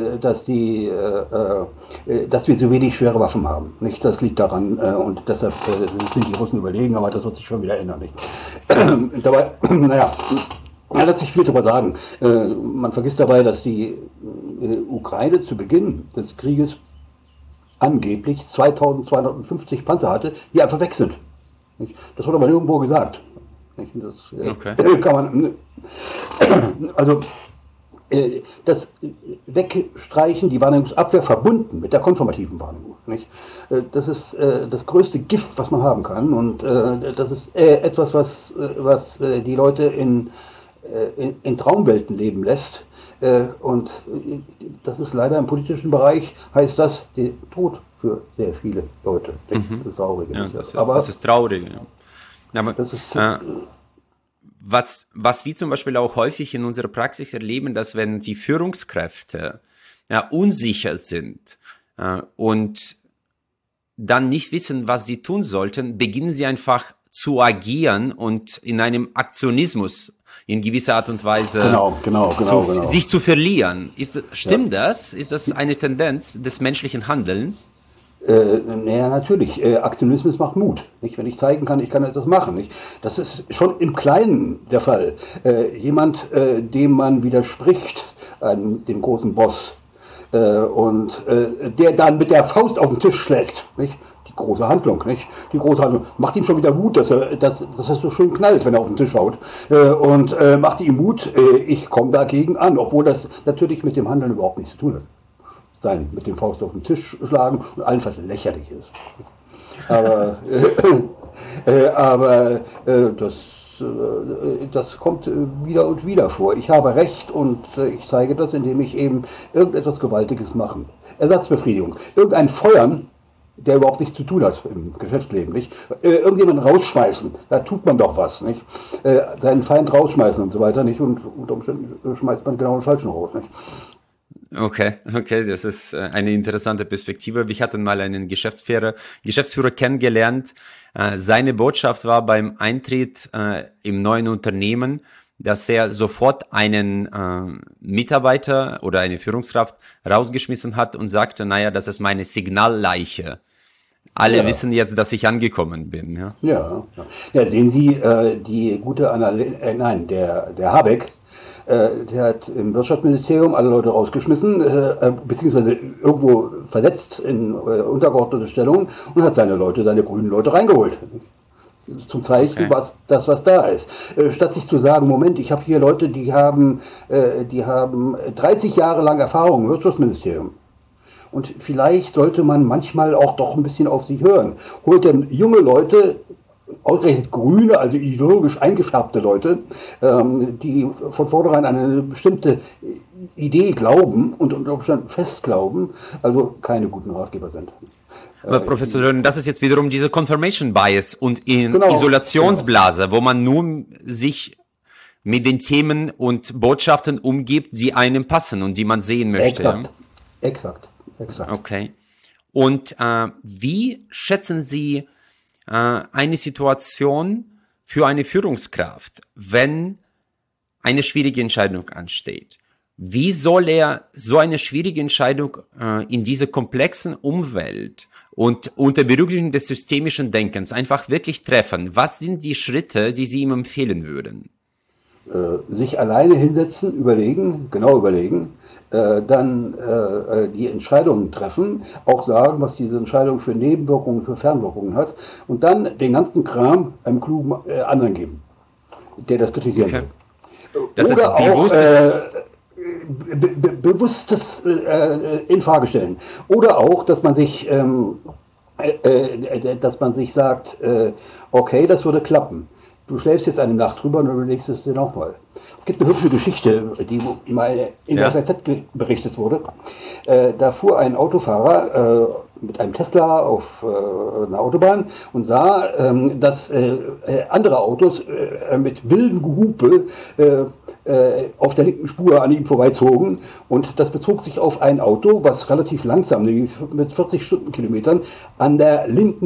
wir so wenig schwere Waffen haben. Nicht? Das liegt daran und deshalb sind die Russen überlegen, aber das wird sich schon wieder ändern. Nicht? Dabei, naja, man lässt sich viel darüber sagen. Man vergisst dabei, dass die Ukraine zu Beginn des Krieges angeblich 2250 Panzer hatte, die einfach weg sind. Nicht? Das wird aber nirgendwo gesagt. Nicht? Das okay. kann man. Also das Wegstreichen, die Wahrnehmungsabwehr verbunden mit der konformativen Wahrnehmung. Nicht? Das ist das größte Gift, was man haben kann. Und das ist etwas, was die Leute in Traumwelten leben lässt. Und das ist leider im politischen Bereich, heißt das der Tod für sehr viele Leute. Das ist traurig. Ja, das ist traurig. Ja. Aber, das ist, was wir zum Beispiel auch häufig in unserer Praxis erleben, dass wenn die Führungskräfte unsicher sind und dann nicht wissen, was sie tun sollten, beginnen sie einfach zu agieren und in einem Aktionismus in gewisser Art und Weise sich zu verlieren. Stimmt das? Ist das eine Tendenz des menschlichen Handelns? Naja, natürlich. Aktionismus macht Mut. Nicht? Wenn ich zeigen kann, ich kann etwas machen. Nicht? Das ist schon im Kleinen der Fall. Jemand, dem man widerspricht, dem großen Boss, und der dann mit der Faust auf den Tisch schlägt. Nicht? Die große Handlung, nicht? Die große Handlung macht ihm schon wieder Mut, dass es so schön knallt, wenn er auf den Tisch haut. Und macht ihm Mut, ich komme dagegen an, obwohl das natürlich mit dem Handeln überhaupt nichts zu tun hat. Sein, mit dem Faust auf den Tisch schlagen und allenfalls lächerlich ist. Aber das kommt wieder und wieder vor. Ich habe Recht und ich zeige das, indem ich eben irgendetwas Gewaltiges mache. Ersatzbefriedigung. Irgendein Feuern, der überhaupt nichts zu tun hat im Geschäftsleben, nicht? Irgendjemanden rausschmeißen, da tut man doch was, nicht? Seinen Feind rausschmeißen und so weiter, nicht? Und unter Umständen schmeißt man genau den Falschen raus, nicht? Okay, das ist eine interessante Perspektive. Wir hatten mal einen Geschäftsführer kennengelernt. Seine Botschaft war beim Eintritt im neuen Unternehmen, dass er sofort einen Mitarbeiter oder eine Führungskraft rausgeschmissen hat und sagte, naja, das ist meine Signalleiche. Alle wissen jetzt, dass ich angekommen bin. Ja, sehen Sie, die gute der Habeck, der hat im Wirtschaftsministerium alle Leute rausgeschmissen, beziehungsweise irgendwo versetzt in untergeordnete Stellungen und hat seine grünen Leute reingeholt. Zum Zeichen, was da ist. Statt sich zu sagen, Moment, ich habe hier Leute, die haben 30 Jahre lang Erfahrung im Wirtschaftsministerium. Und vielleicht sollte man manchmal auch doch ein bisschen auf sie hören. Holt denn junge Leute, ausgerechnet grüne, also ideologisch eingefärbte Leute, die von vornherein an eine bestimmte Idee glauben und unter Umständen fest glauben, also keine guten Ratgeber sind. Aber Professor Dörren, das ist jetzt wiederum diese Confirmation Bias und Isolationsblase, wo man nur sich mit den Themen und Botschaften umgibt, die einem passen und die man sehen möchte. Exakt. Okay. Und wie schätzen Sie eine Situation für eine Führungskraft, wenn eine schwierige Entscheidung ansteht Wie soll er so eine schwierige Entscheidung in dieser komplexen Umwelt und unter Berücksichtigung des systemischen Denkens einfach wirklich treffen? Was sind die Schritte, die Sie ihm empfehlen würden? Sich alleine hinsetzen, genau überlegen, dann die Entscheidungen treffen, auch sagen, was diese Entscheidung für Nebenwirkungen, für Fernwirkungen hat und dann den ganzen Kram einem klugen anderen geben, der das kritisieren will. Das oder ist bewusstes in Frage stellen. Oder auch, dass man sich sagt, okay, das würde klappen. Du schläfst jetzt eine Nacht drüber und überlegst es dir nochmal. Es gibt eine hübsche Geschichte, die mal in der FAZ berichtet wurde. Da fuhr ein Autofahrer mit einem Tesla auf einer Autobahn und sah, dass andere Autos mit wildem Gehupe auf der linken Spur an ihm vorbeizogen, und das bezog sich auf ein Auto, was relativ langsam, mit 40 Stundenkilometern, an der linken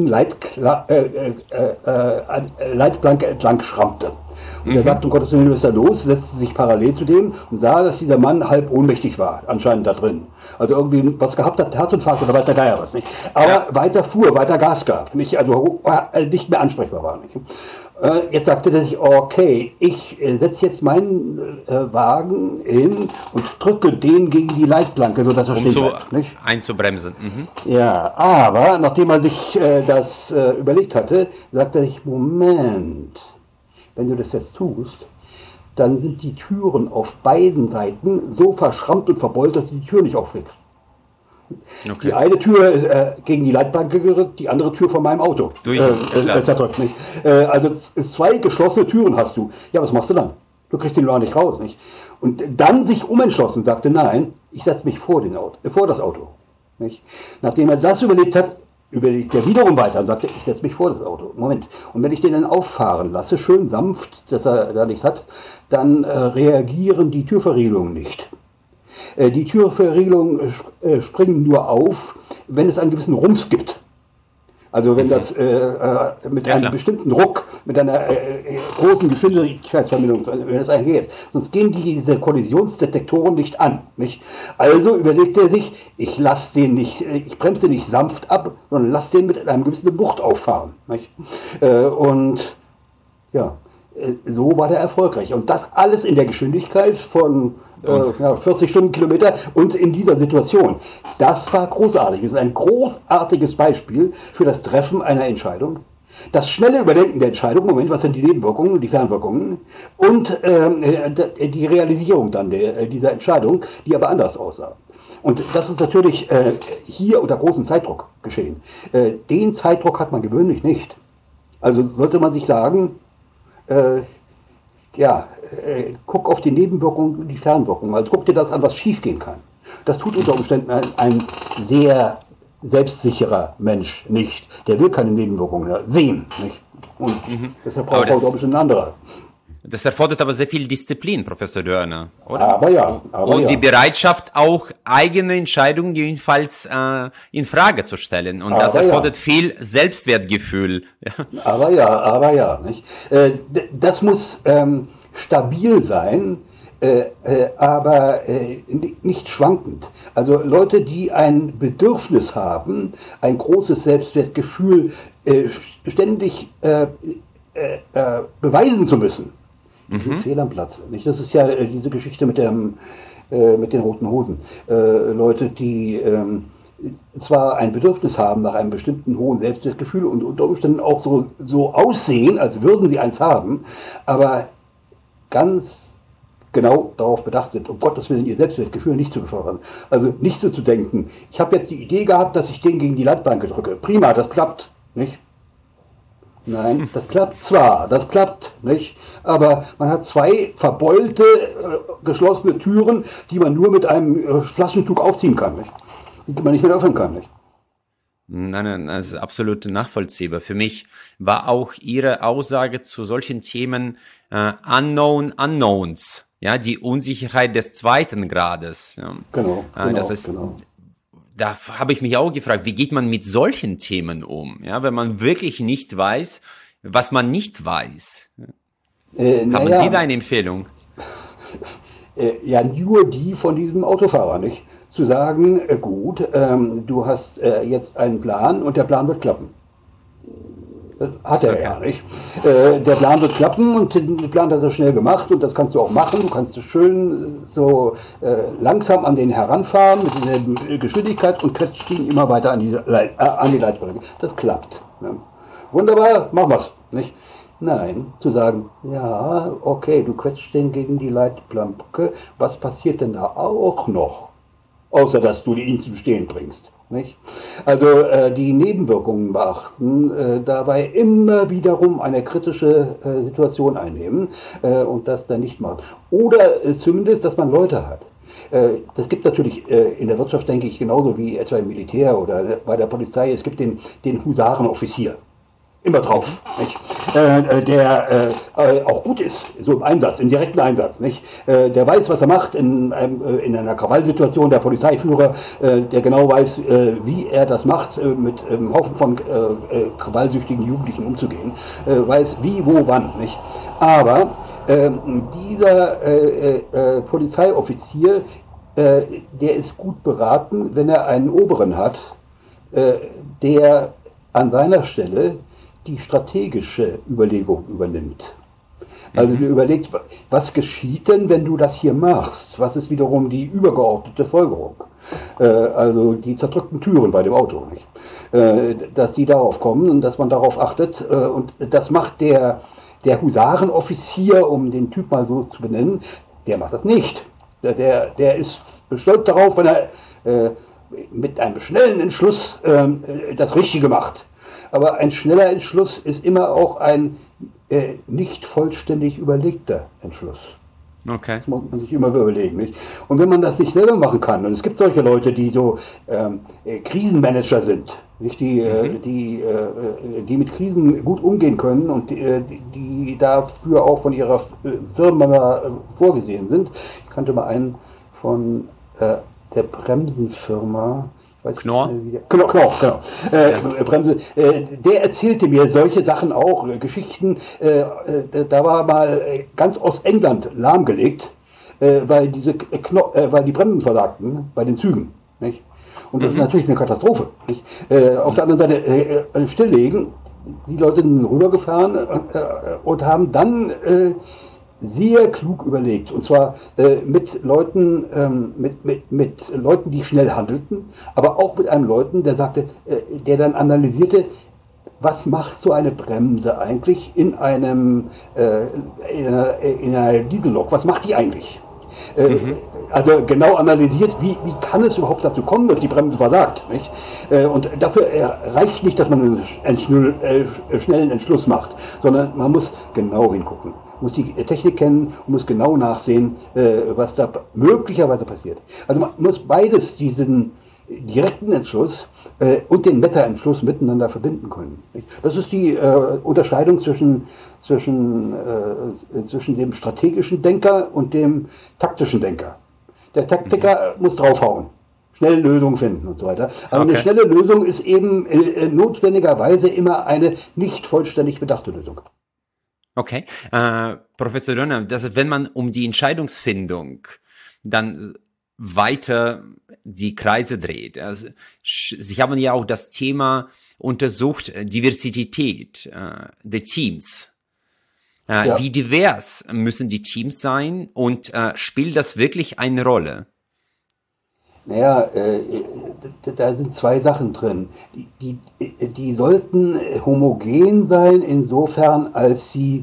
Leitplanke entlang schrammte. Und er sagte, um Gottes Willen, was ist da los? Setzte sich parallel zu dem und sah, dass dieser Mann halb ohnmächtig war, anscheinend da drin. Also irgendwie was gehabt hat, Herzinfarkt oder weiß der Geier was, nicht? Aber weiter fuhr, weiter Gas gab, nicht? Also nicht mehr ansprechbar war, nicht? Jetzt sagte er sich, okay, ich setze jetzt meinen Wagen hin und drücke den gegen die Leitplanke, sodass er stehen bleibt, nicht? Einzubremsen. Mhm. Ja, aber nachdem er sich das überlegt hatte, sagte er sich, Moment, wenn du das jetzt tust, dann sind die Türen auf beiden Seiten so verschrammt und verbeult, dass du die Tür nicht aufkriegst. Okay. Die eine Tür gegen die Leitplanke gerückt, die andere Tür von meinem Auto. Zerdrückt, nicht? Also 2 geschlossene Türen hast du. Ja, was machst du dann? Du kriegst den Lohr nicht raus, nicht? Und dann sich umentschlossen, sagte, nein, ich setze mich vor das Auto. Nicht? Nachdem er das überlegt hat, überlegt er wiederum weiter und sagt, ich setze mich vor das Auto. Moment. Und wenn ich den dann auffahren lasse, schön sanft, dass er da nicht hat, dann reagieren die Türverriegelungen nicht. Die Türverriegelungen springen nur auf, wenn es einen gewissen Rums gibt. Also wenn das mit einem bestimmten Ruck, mit einer großen Geschwindigkeitsverminderung, wenn das eingeht. Sonst gehen diese Kollisionsdetektoren nicht an. Nicht? Also überlegt er sich, ich bremse den nicht sanft ab, sondern lasse den mit einem gewissen Wucht auffahren. Nicht? Und ja, so war der erfolgreich. Und das alles in der Geschwindigkeit von 40 Stundenkilometer und in dieser Situation. Das war großartig. Das ist ein großartiges Beispiel für das Treffen einer Entscheidung. Das schnelle Überdenken der Entscheidung, Moment, was sind die Nebenwirkungen, die Fernwirkungen, und die Realisierung dann dieser Entscheidung, die aber anders aussah. Und das ist natürlich hier unter großem Zeitdruck geschehen. Den Zeitdruck hat man gewöhnlich nicht. Also sollte man sich sagen, guck auf die Nebenwirkungen und die Fernwirkungen. Also guck dir das an, was schiefgehen kann. Das tut unter Umständen ein sehr selbstsicherer Mensch nicht. Der will keine Nebenwirkungen sehen. Nicht? Und deshalb braucht er unter Umständen ein anderer. Das erfordert aber sehr viel Disziplin, Professor Dörner, oder? Aber die Bereitschaft, auch eigene Entscheidungen jedenfalls in Frage zu stellen. Und das erfordert viel Selbstwertgefühl. Aber ja. Nicht? Das muss stabil sein, aber nicht schwankend. Also Leute, die ein Bedürfnis haben, ein großes Selbstwertgefühl ständig beweisen zu müssen, sind fehl am Platz. Nicht? Das ist ja diese Geschichte mit den roten Hosen. Leute, die zwar ein Bedürfnis haben nach einem bestimmten hohen Selbstwertgefühl und unter Umständen auch so aussehen, als würden sie eins haben, aber ganz genau darauf bedacht sind, um Gottes Willen ihr Selbstwertgefühl nicht zu befördern. Also nicht so zu denken, ich habe jetzt die Idee gehabt, dass ich den gegen die Leitplanke drücke. Prima, das klappt. Nicht? Nein, das klappt, nicht? Aber man hat 2 verbeulte, geschlossene Türen, die man nur mit einem Flaschentuch aufziehen kann, nicht? Die man nicht mehr öffnen kann, nicht? Nein, das ist absolut nachvollziehbar. Für mich war auch Ihre Aussage zu solchen Themen Unknown Unknowns, ja, die Unsicherheit des 2. Grades. Ja. Genau. Da habe ich mich auch gefragt, wie geht man mit solchen Themen um, ja, wenn man wirklich nicht weiß, was man nicht weiß. Haben Sie da eine Empfehlung? ja nur die von diesem Autofahrer, nicht? Zu sagen, gut, du hast jetzt einen Plan und der Plan wird klappen. Das hat er ja nicht. Der Plan wird klappen und den Plan hat er schnell gemacht und das kannst du auch machen. Du kannst schön so langsam an den heranfahren mit der Geschwindigkeit und quetscht ihn immer weiter an die Leitplanke. Das klappt. Ne? Wunderbar, machen wir's. Nicht? Nein, zu sagen, ja, okay, du quetscht den gegen die Leitplanke. Was passiert denn da auch noch? Außer dass du ihn zum Stehen bringst. Nicht? Also die Nebenwirkungen beachten, dabei immer wiederum eine kritische Situation einnehmen und das dann nicht machen. Oder zumindest, dass man Leute hat. Das gibt natürlich in der Wirtschaft, denke ich, genauso wie etwa im Militär oder bei der Polizei. Es gibt den Husarenoffizier. Immer drauf, nicht? Der auch gut ist, so im Einsatz, im direkten Einsatz, nicht? Der weiß, was er macht in einer Krawallsituation, der Polizeiführer, der genau weiß, wie er das macht, mit einem Haufen von krawallsüchtigen Jugendlichen umzugehen, weiß wie, wo, wann, nicht? Aber dieser Polizeioffizier, der ist gut beraten, wenn er einen Oberen hat, der an seiner Stelle die strategische Überlegung übernimmt. Also du überlegst, was geschieht denn, wenn du das hier machst? Was ist wiederum die übergeordnete Folgerung? Also die zerdrückten Türen bei dem Auto, nicht? Dass sie darauf kommen und dass man darauf achtet. Und das macht der Husarenoffizier, um den Typ mal so zu benennen, der macht das nicht. Der ist stolz darauf, wenn er mit einem schnellen Entschluss das Richtige macht. Aber ein schneller Entschluss ist immer auch ein nicht vollständig überlegter Entschluss. Okay. Das muss man sich immer überlegen. Nicht? Und wenn man das nicht selber machen kann, und es gibt solche Leute, die so Krisenmanager sind, nicht? Die mit Krisen gut umgehen können und die dafür auch von ihrer Firma vorgesehen sind. Ich kannte mal einen von der Bremsenfirma, Knorr? Knorr. Bremse. Der erzählte mir solche Sachen auch, Geschichten. Da war mal ganz Ostengland lahmgelegt, weil die Bremsen versagten bei den Zügen. Nicht? Und das ist natürlich eine Katastrophe. Nicht? Auf der anderen Seite stilllegen. Die Leute sind rübergefahren und haben dann sehr klug überlegt, und zwar mit Leuten, mit Leuten, die schnell handelten, aber auch mit einem Leuten, der sagte, der dann analysierte, was macht so eine Bremse eigentlich in einer Diesellok, was macht die eigentlich? Also genau analysiert, wie kann es überhaupt dazu kommen, dass die Bremse versagt. Nicht? Und dafür reicht nicht, dass man einen schnellen Entschluss macht, sondern man muss genau hingucken. Muss die Technik kennen und muss genau nachsehen, was da möglicherweise passiert. Also man muss beides, diesen direkten Entschluss und den Meta-Entschluss miteinander verbinden können. Das ist die Unterscheidung zwischen dem strategischen Denker und dem taktischen Denker. Der Taktiker muss draufhauen, schnelle Lösungen finden und so weiter. Aber eine schnelle Lösung ist eben notwendigerweise immer eine nicht vollständig bedachte Lösung. Okay, Professor Dörner, wenn man um die Entscheidungsfindung dann weiter die Kreise dreht, also, Sie haben ja auch das Thema untersucht, Diversität der Teams. Ja. Wie divers müssen die Teams sein und spielt das wirklich eine Rolle? Naja, da sind zwei Sachen drin. Die sollten homogen sein, insofern, als sie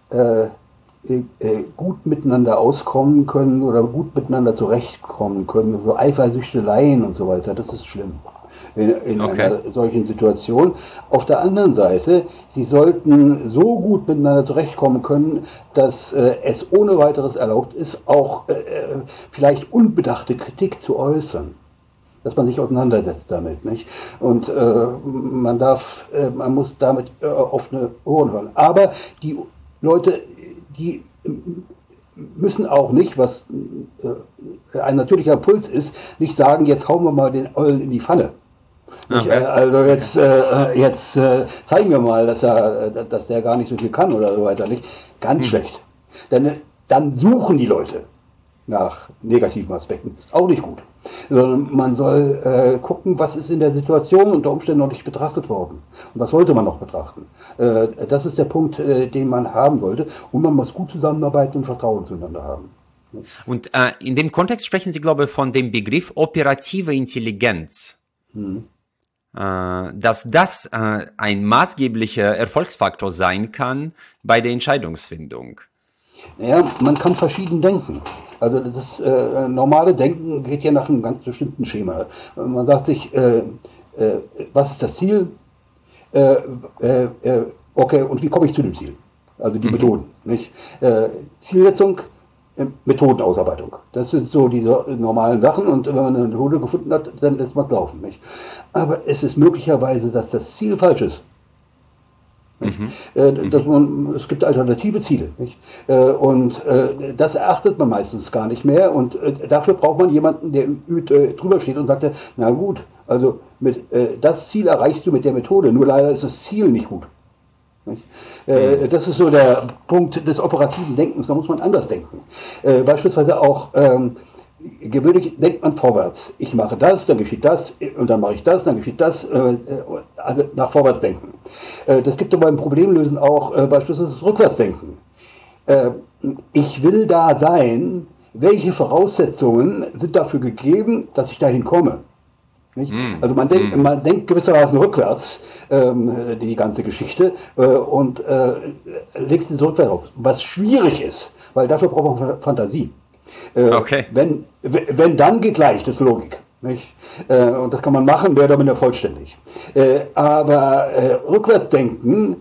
gut miteinander auskommen können oder gut miteinander zurechtkommen können. So Eifersüchteleien und so weiter, das ist schlimm in einer solchen Situation. Auf der anderen Seite, sie sollten so gut miteinander zurechtkommen können, dass es ohne weiteres erlaubt ist, auch vielleicht unbedachte Kritik zu äußern. Dass man sich auseinandersetzt damit, nicht? Und man muss damit offene Ohren hören. Aber die Leute, die müssen auch nicht, was ein natürlicher Puls ist, nicht sagen, jetzt hauen wir mal den Eulen in die Pfanne. Okay. Also jetzt zeigen wir mal, dass der gar nicht so viel kann oder so weiter, nicht? Ganz schlecht. Denn dann suchen die Leute. nach negativen Aspekten. Ist auch nicht gut. Sondern man soll gucken, was ist in der Situation unter Umständen noch nicht betrachtet worden. Und was sollte man noch betrachten? Das ist der Punkt, den man haben sollte. Und man muss gut zusammenarbeiten und Vertrauen zueinander haben. Und in dem Kontext sprechen Sie, glaube ich, von dem Begriff operative Intelligenz. Dass das ein maßgeblicher Erfolgsfaktor sein kann bei der Entscheidungsfindung. Ja, man kann verschieden denken. Also das normale Denken geht ja nach einem ganz bestimmten Schema. Man sagt sich, was ist das Ziel? Okay, und wie komme ich zu dem Ziel? Also die Methoden. Nicht? Zielsetzung, Methodenausarbeitung. Das sind so diese normalen Sachen und wenn man eine Methode gefunden hat, dann lässt man es laufen. Nicht? Aber es ist möglicherweise, dass das Ziel falsch ist. Es gibt alternative Ziele. Nicht? Das erachtet man meistens gar nicht mehr und dafür braucht man jemanden, der drüber steht und sagt, na gut, also das Ziel erreichst du mit der Methode, nur leider ist das Ziel nicht gut. Nicht? Das ist so der Punkt des operativen Denkens, da muss man anders denken. Beispielsweise auch gewöhnlich denkt man vorwärts. Ich mache das, dann geschieht das und dann mache ich das, dann geschieht das. Also nach vorwärts denken. Das gibt aber beim Problemlösen auch beispielsweise das Rückwärtsdenken. Ich will da sein, welche Voraussetzungen sind dafür gegeben, dass ich dahin komme? Nicht? Also man denkt gewissermaßen rückwärts, die ganze Geschichte, und legt sie rückwärts auf. Was schwierig ist, weil dafür braucht man Fantasie. Okay. Wenn dann geht leicht, das ist Logik. Nicht? Und das kann man machen, wäre damit vollständig. Aber Rückwärtsdenken,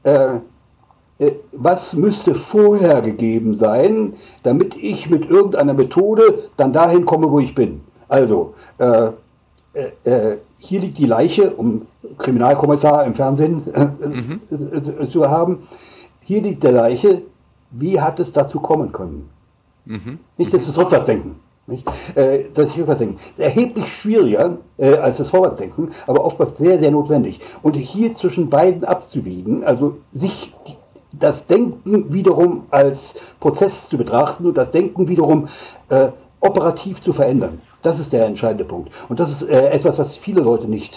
was müsste vorher gegeben sein, damit ich mit irgendeiner Methode dann dahin komme, wo ich bin? Also, hier liegt die Leiche, um Kriminalkommissar im Fernsehen zu haben. Hier liegt der Leiche, wie hat es dazu kommen können? Nicht, das ist Rückwärtsdenken. Nicht? Das ist Rückwärtsdenken. Erheblich schwieriger als das Vorwärtsdenken, aber oftmals sehr, sehr notwendig. Und hier zwischen beiden abzuwiegen, also sich das Denken wiederum als Prozess zu betrachten und das Denken wiederum operativ zu verändern. Das ist der entscheidende Punkt. Und das ist etwas, was viele Leute nicht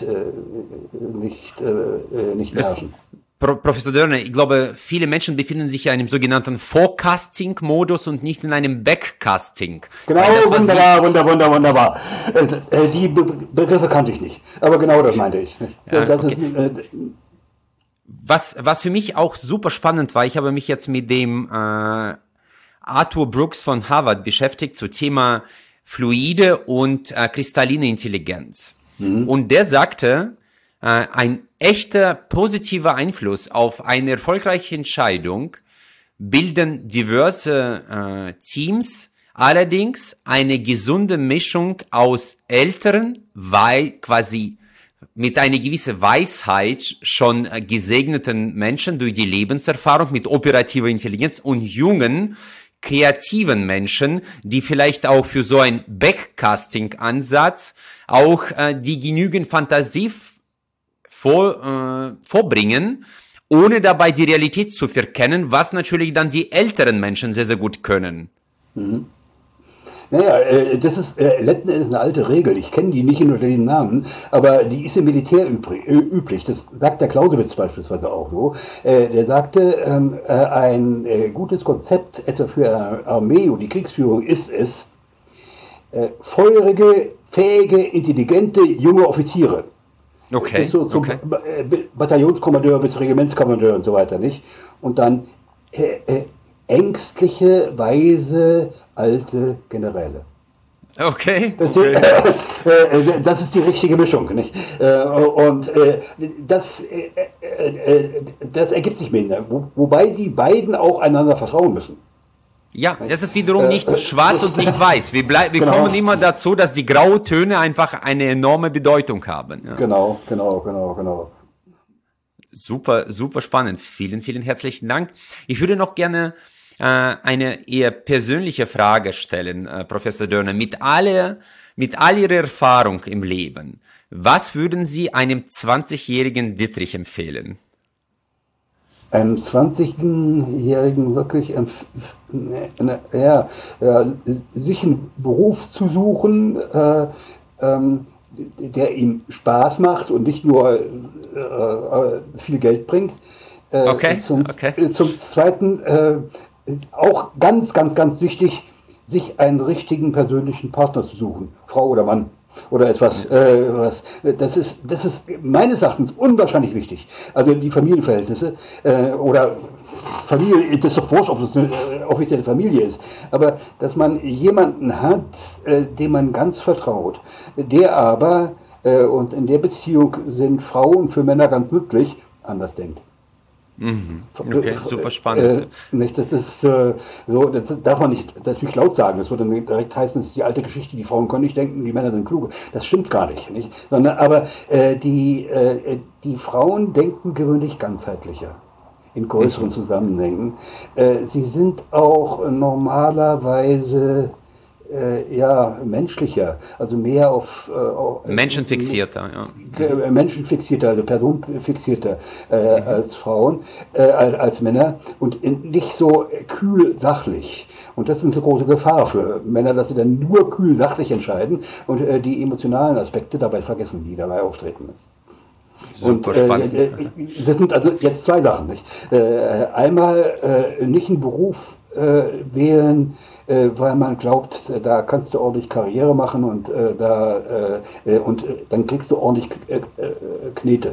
beherrschen. Professor Dörner, ich glaube, viele Menschen befinden sich in einem sogenannten Forecasting-Modus und nicht in einem Backcasting. Genau, wunderbar. Die Begriffe kannte ich nicht, aber genau das meinte ich. Ja, okay. Was für mich auch super spannend war, ich habe mich jetzt mit dem Arthur Brooks von Harvard beschäftigt zu Thema fluide und kristalline Intelligenz. Und der sagte, ein echter positiver Einfluss auf eine erfolgreiche Entscheidung bilden diverse Teams, allerdings eine gesunde Mischung aus älteren, quasi mit einer gewissen Weisheit schon gesegneten Menschen durch die Lebenserfahrung mit operativer Intelligenz und jungen, kreativen Menschen, die vielleicht auch für so einen Backcasting-Ansatz auch die genügend Fantasie vorbringen, ohne dabei die Realität zu verkennen, was natürlich dann die älteren Menschen sehr, sehr gut können. Naja, das ist letzten Endes eine alte Regel. Ich kenne die nicht unter dem Namen, aber die ist im Militär üblich. Das sagt der Clausewitz beispielsweise auch so. Der sagte, ein gutes Konzept etwa für eine Armee und die Kriegsführung ist es, feurige, fähige, intelligente, junge Offiziere. Okay. Bis zum Bataillonskommandeur bis Regimentskommandeur und so weiter, nicht? Und dann ängstliche, weise, alte Generäle. Okay. Das ist die richtige Mischung, nicht? Und das ergibt sich mir, wobei die beiden auch einander vertrauen müssen. Ja, das ist wiederum nicht schwarz und nicht weiß. Wir kommen immer dazu, dass die Grautöne einfach eine enorme Bedeutung haben. Ja. Genau. Super, super spannend. Vielen, vielen herzlichen Dank. Ich würde noch gerne eine eher persönliche Frage stellen, Professor Dörner. Mit all Ihrer Erfahrung im Leben, was würden Sie einem 20-jährigen Dietrich empfehlen? einem 20-Jährigen wirklich ja, sich einen Beruf zu suchen, der ihm Spaß macht und nicht nur viel Geld bringt. Okay, okay. Zum Zweiten auch ganz, ganz, ganz wichtig, sich einen richtigen persönlichen Partner zu suchen, Frau oder Mann. Oder etwas, das ist meines Erachtens unwahrscheinlich wichtig. Also die Familienverhältnisse oder Familie, das ist doch wurscht, ob es eine offizielle Familie ist. Aber dass man jemanden hat, dem man ganz vertraut, der aber, und in der Beziehung sind Frauen für Männer ganz nützlich, anders denkt. Mhm. Okay, super spannend. Nicht, das ist so, das darf man nicht natürlich laut sagen. Das würde dann direkt heißen, das ist die alte Geschichte, die Frauen können nicht denken, die Männer sind kluge. Das stimmt gar nicht, nicht? Sondern, aber die Frauen denken gewöhnlich ganzheitlicher in größeren Zusammenhängen. Sie sind auch normalerweise ja, menschlicher, also mehr auf menschenfixierter, ja. Menschenfixierter, also personenfixierter als Frauen, als Männer und nicht so kühl sachlich. Und das ist eine große Gefahr für Männer, dass sie dann nur kühl sachlich entscheiden und die emotionalen Aspekte dabei vergessen, die dabei auftreten. Und das sind also jetzt zwei Sachen. Nicht? Einmal nicht einen Beruf wählen, weil man glaubt, da kannst du ordentlich Karriere machen und dann kriegst du ordentlich Knete.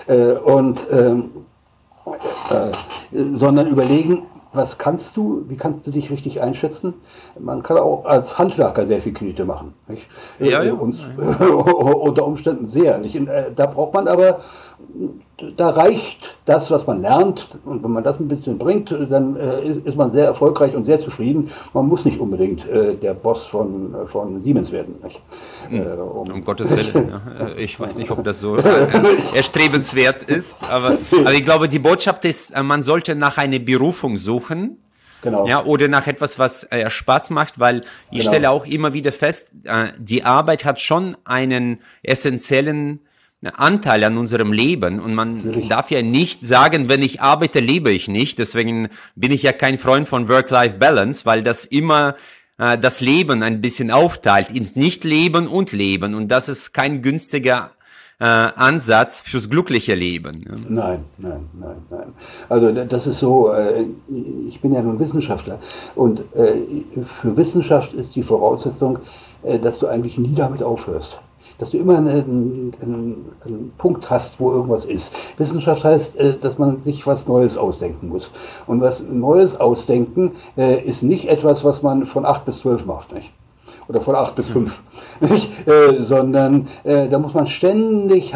Sondern überlegen, was kannst du, wie kannst du dich richtig einschätzen? Man kann auch als Handwerker sehr viel Knete machen. Nicht? Ja, ja. Unter Umständen sehr. Nicht? Da braucht man aber, da reicht das, was man lernt. Und wenn man das ein bisschen bringt, dann ist man sehr erfolgreich und sehr zufrieden. Man muss nicht unbedingt der Boss von Siemens werden. Nicht? Um Gottes Willen. Ja. Ich weiß nicht, ob das so erstrebenswert ist. Aber ich glaube, die Botschaft ist, man sollte nach einer Berufung suchen. Genau. Ja, oder nach etwas, was Spaß macht, weil ich stelle auch immer wieder fest, die Arbeit hat schon einen essentiellen Anteil an unserem Leben und man darf ja nicht sagen, wenn ich arbeite, lebe ich nicht. Deswegen bin ich ja kein Freund von Work-Life-Balance, weil das immer das Leben ein bisschen aufteilt in Nicht-Leben und Leben und das ist kein günstiger Ansatz fürs glückliche Leben. Nein. Also das ist so, ich bin ja nun Wissenschaftler und für Wissenschaft ist die Voraussetzung, dass du eigentlich nie damit aufhörst. Dass du immer einen Punkt hast, wo irgendwas ist. Wissenschaft heißt, dass man sich was Neues ausdenken muss. Und was Neues ausdenken ist nicht etwas, was man von 8 bis 12 macht, nicht? Oder von 8 bis 5, nicht? Sondern da muss man ständig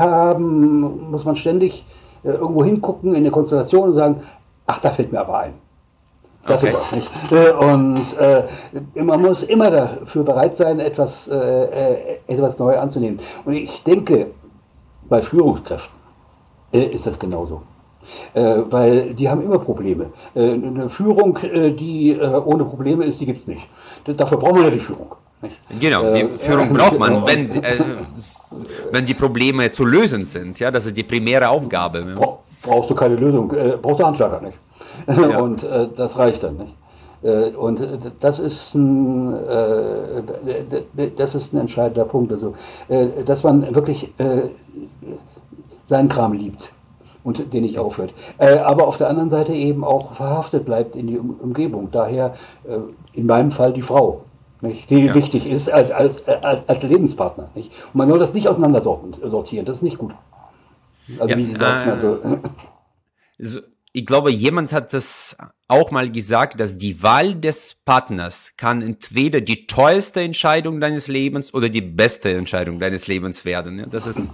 irgendwo hingucken in der Konstellation und sagen, ach, da fällt mir aber ein. Das ist auch nicht. Und man muss immer dafür bereit sein, etwas neu anzunehmen. Und ich denke, bei Führungskräften ist das genauso. Weil die haben immer Probleme. Eine Führung, die ohne Probleme ist, die gibt es nicht. Dafür braucht man ja die Führung. Nicht? Genau, die Führung braucht man, wenn die Probleme zu lösen sind. Ja, das ist die primäre Aufgabe. Brauchst du keine Lösung, brauchst du Handwerker nicht. Ja. Und das reicht dann nicht. Und das ist ein entscheidender Punkt. Also, dass man wirklich seinen Kram liebt und den nicht aufhört. Aber auf der anderen Seite eben auch verhaftet bleibt in die Umgebung. Daher in meinem Fall die Frau, nicht? Die wichtig ist als Lebenspartner. Nicht? Und man soll das nicht auseinander sortieren. Das ist nicht gut. Also wie Sie sagten, ich glaube, jemand hat das auch mal gesagt, dass die Wahl des Partners kann entweder die teuerste Entscheidung deines Lebens oder die beste Entscheidung deines Lebens werden. Ja, das ist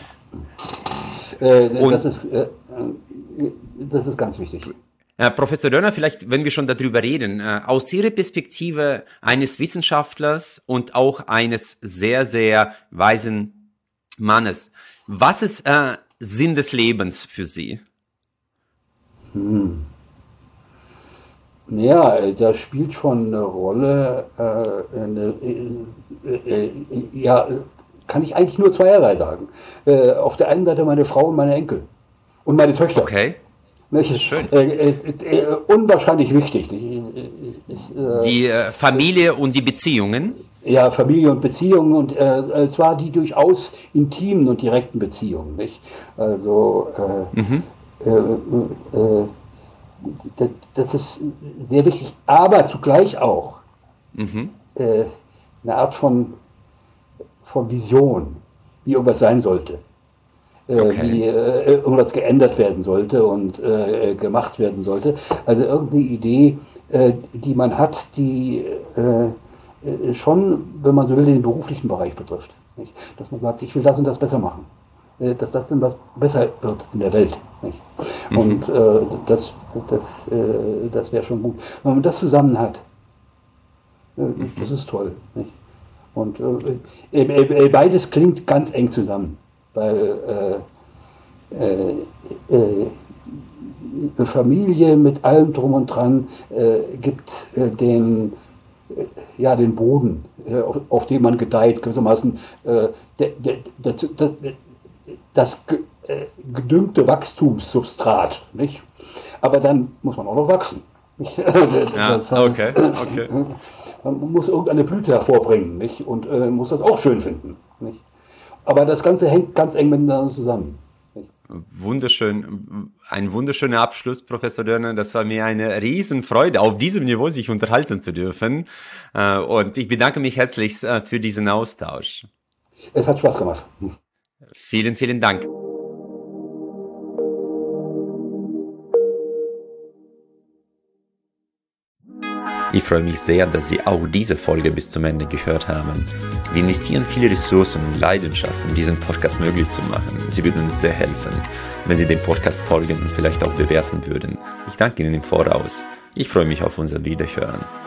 das ist ganz wichtig. Professor Dörner, vielleicht, wenn wir schon darüber reden, aus Ihrer Perspektive eines Wissenschaftlers und auch eines sehr, sehr weisen Mannes, was ist Sinn des Lebens für Sie? Ja, da spielt schon eine Rolle, kann ich eigentlich nur zweierlei sagen. Auf der einen Seite meine Frau und meine Enkel und meine Töchter. Okay. Nicht? Schön. Unwahrscheinlich wichtig. Die Familie und die Beziehungen. Ja, Familie und Beziehungen und zwar die durchaus intimen und direkten Beziehungen, nicht? Also das ist sehr wichtig, aber zugleich auch eine Art von Vision, wie irgendwas sein sollte, wie irgendwas geändert werden sollte und gemacht werden sollte. Also irgendeine Idee, die man hat, die schon, wenn man so will, den beruflichen Bereich betrifft. Nicht? Dass man sagt, ich will das und das besser machen. Dass das dann was besser wird in der Welt. Nicht? Und das wäre schon gut. Wenn man das zusammen hat, das ist toll. Nicht? Und beides klingt ganz eng zusammen. Weil eine Familie mit allem drum und dran gibt den Boden, auf dem man gedeiht, gewissermaßen das gedüngte Wachstumssubstrat, nicht? Aber dann muss man auch noch wachsen. Nicht? Ja, okay. Man muss irgendeine Blüte hervorbringen, nicht? Und muss das auch schön finden. Nicht? Aber das Ganze hängt ganz eng miteinander zusammen. Wunderschön, ein wunderschöner Abschluss, Professor Dörner. Das war mir eine Riesenfreude, auf diesem Niveau sich unterhalten zu dürfen. Und ich bedanke mich herzlich für diesen Austausch. Es hat Spaß gemacht. Vielen, vielen Dank. Ich freue mich sehr, dass Sie auch diese Folge bis zum Ende gehört haben. Wir investieren viele Ressourcen und Leidenschaft, um diesen Podcast möglich zu machen. Sie würden uns sehr helfen, wenn Sie dem Podcast folgen und vielleicht auch bewerten würden. Ich danke Ihnen im Voraus. Ich freue mich auf unser Wiederhören.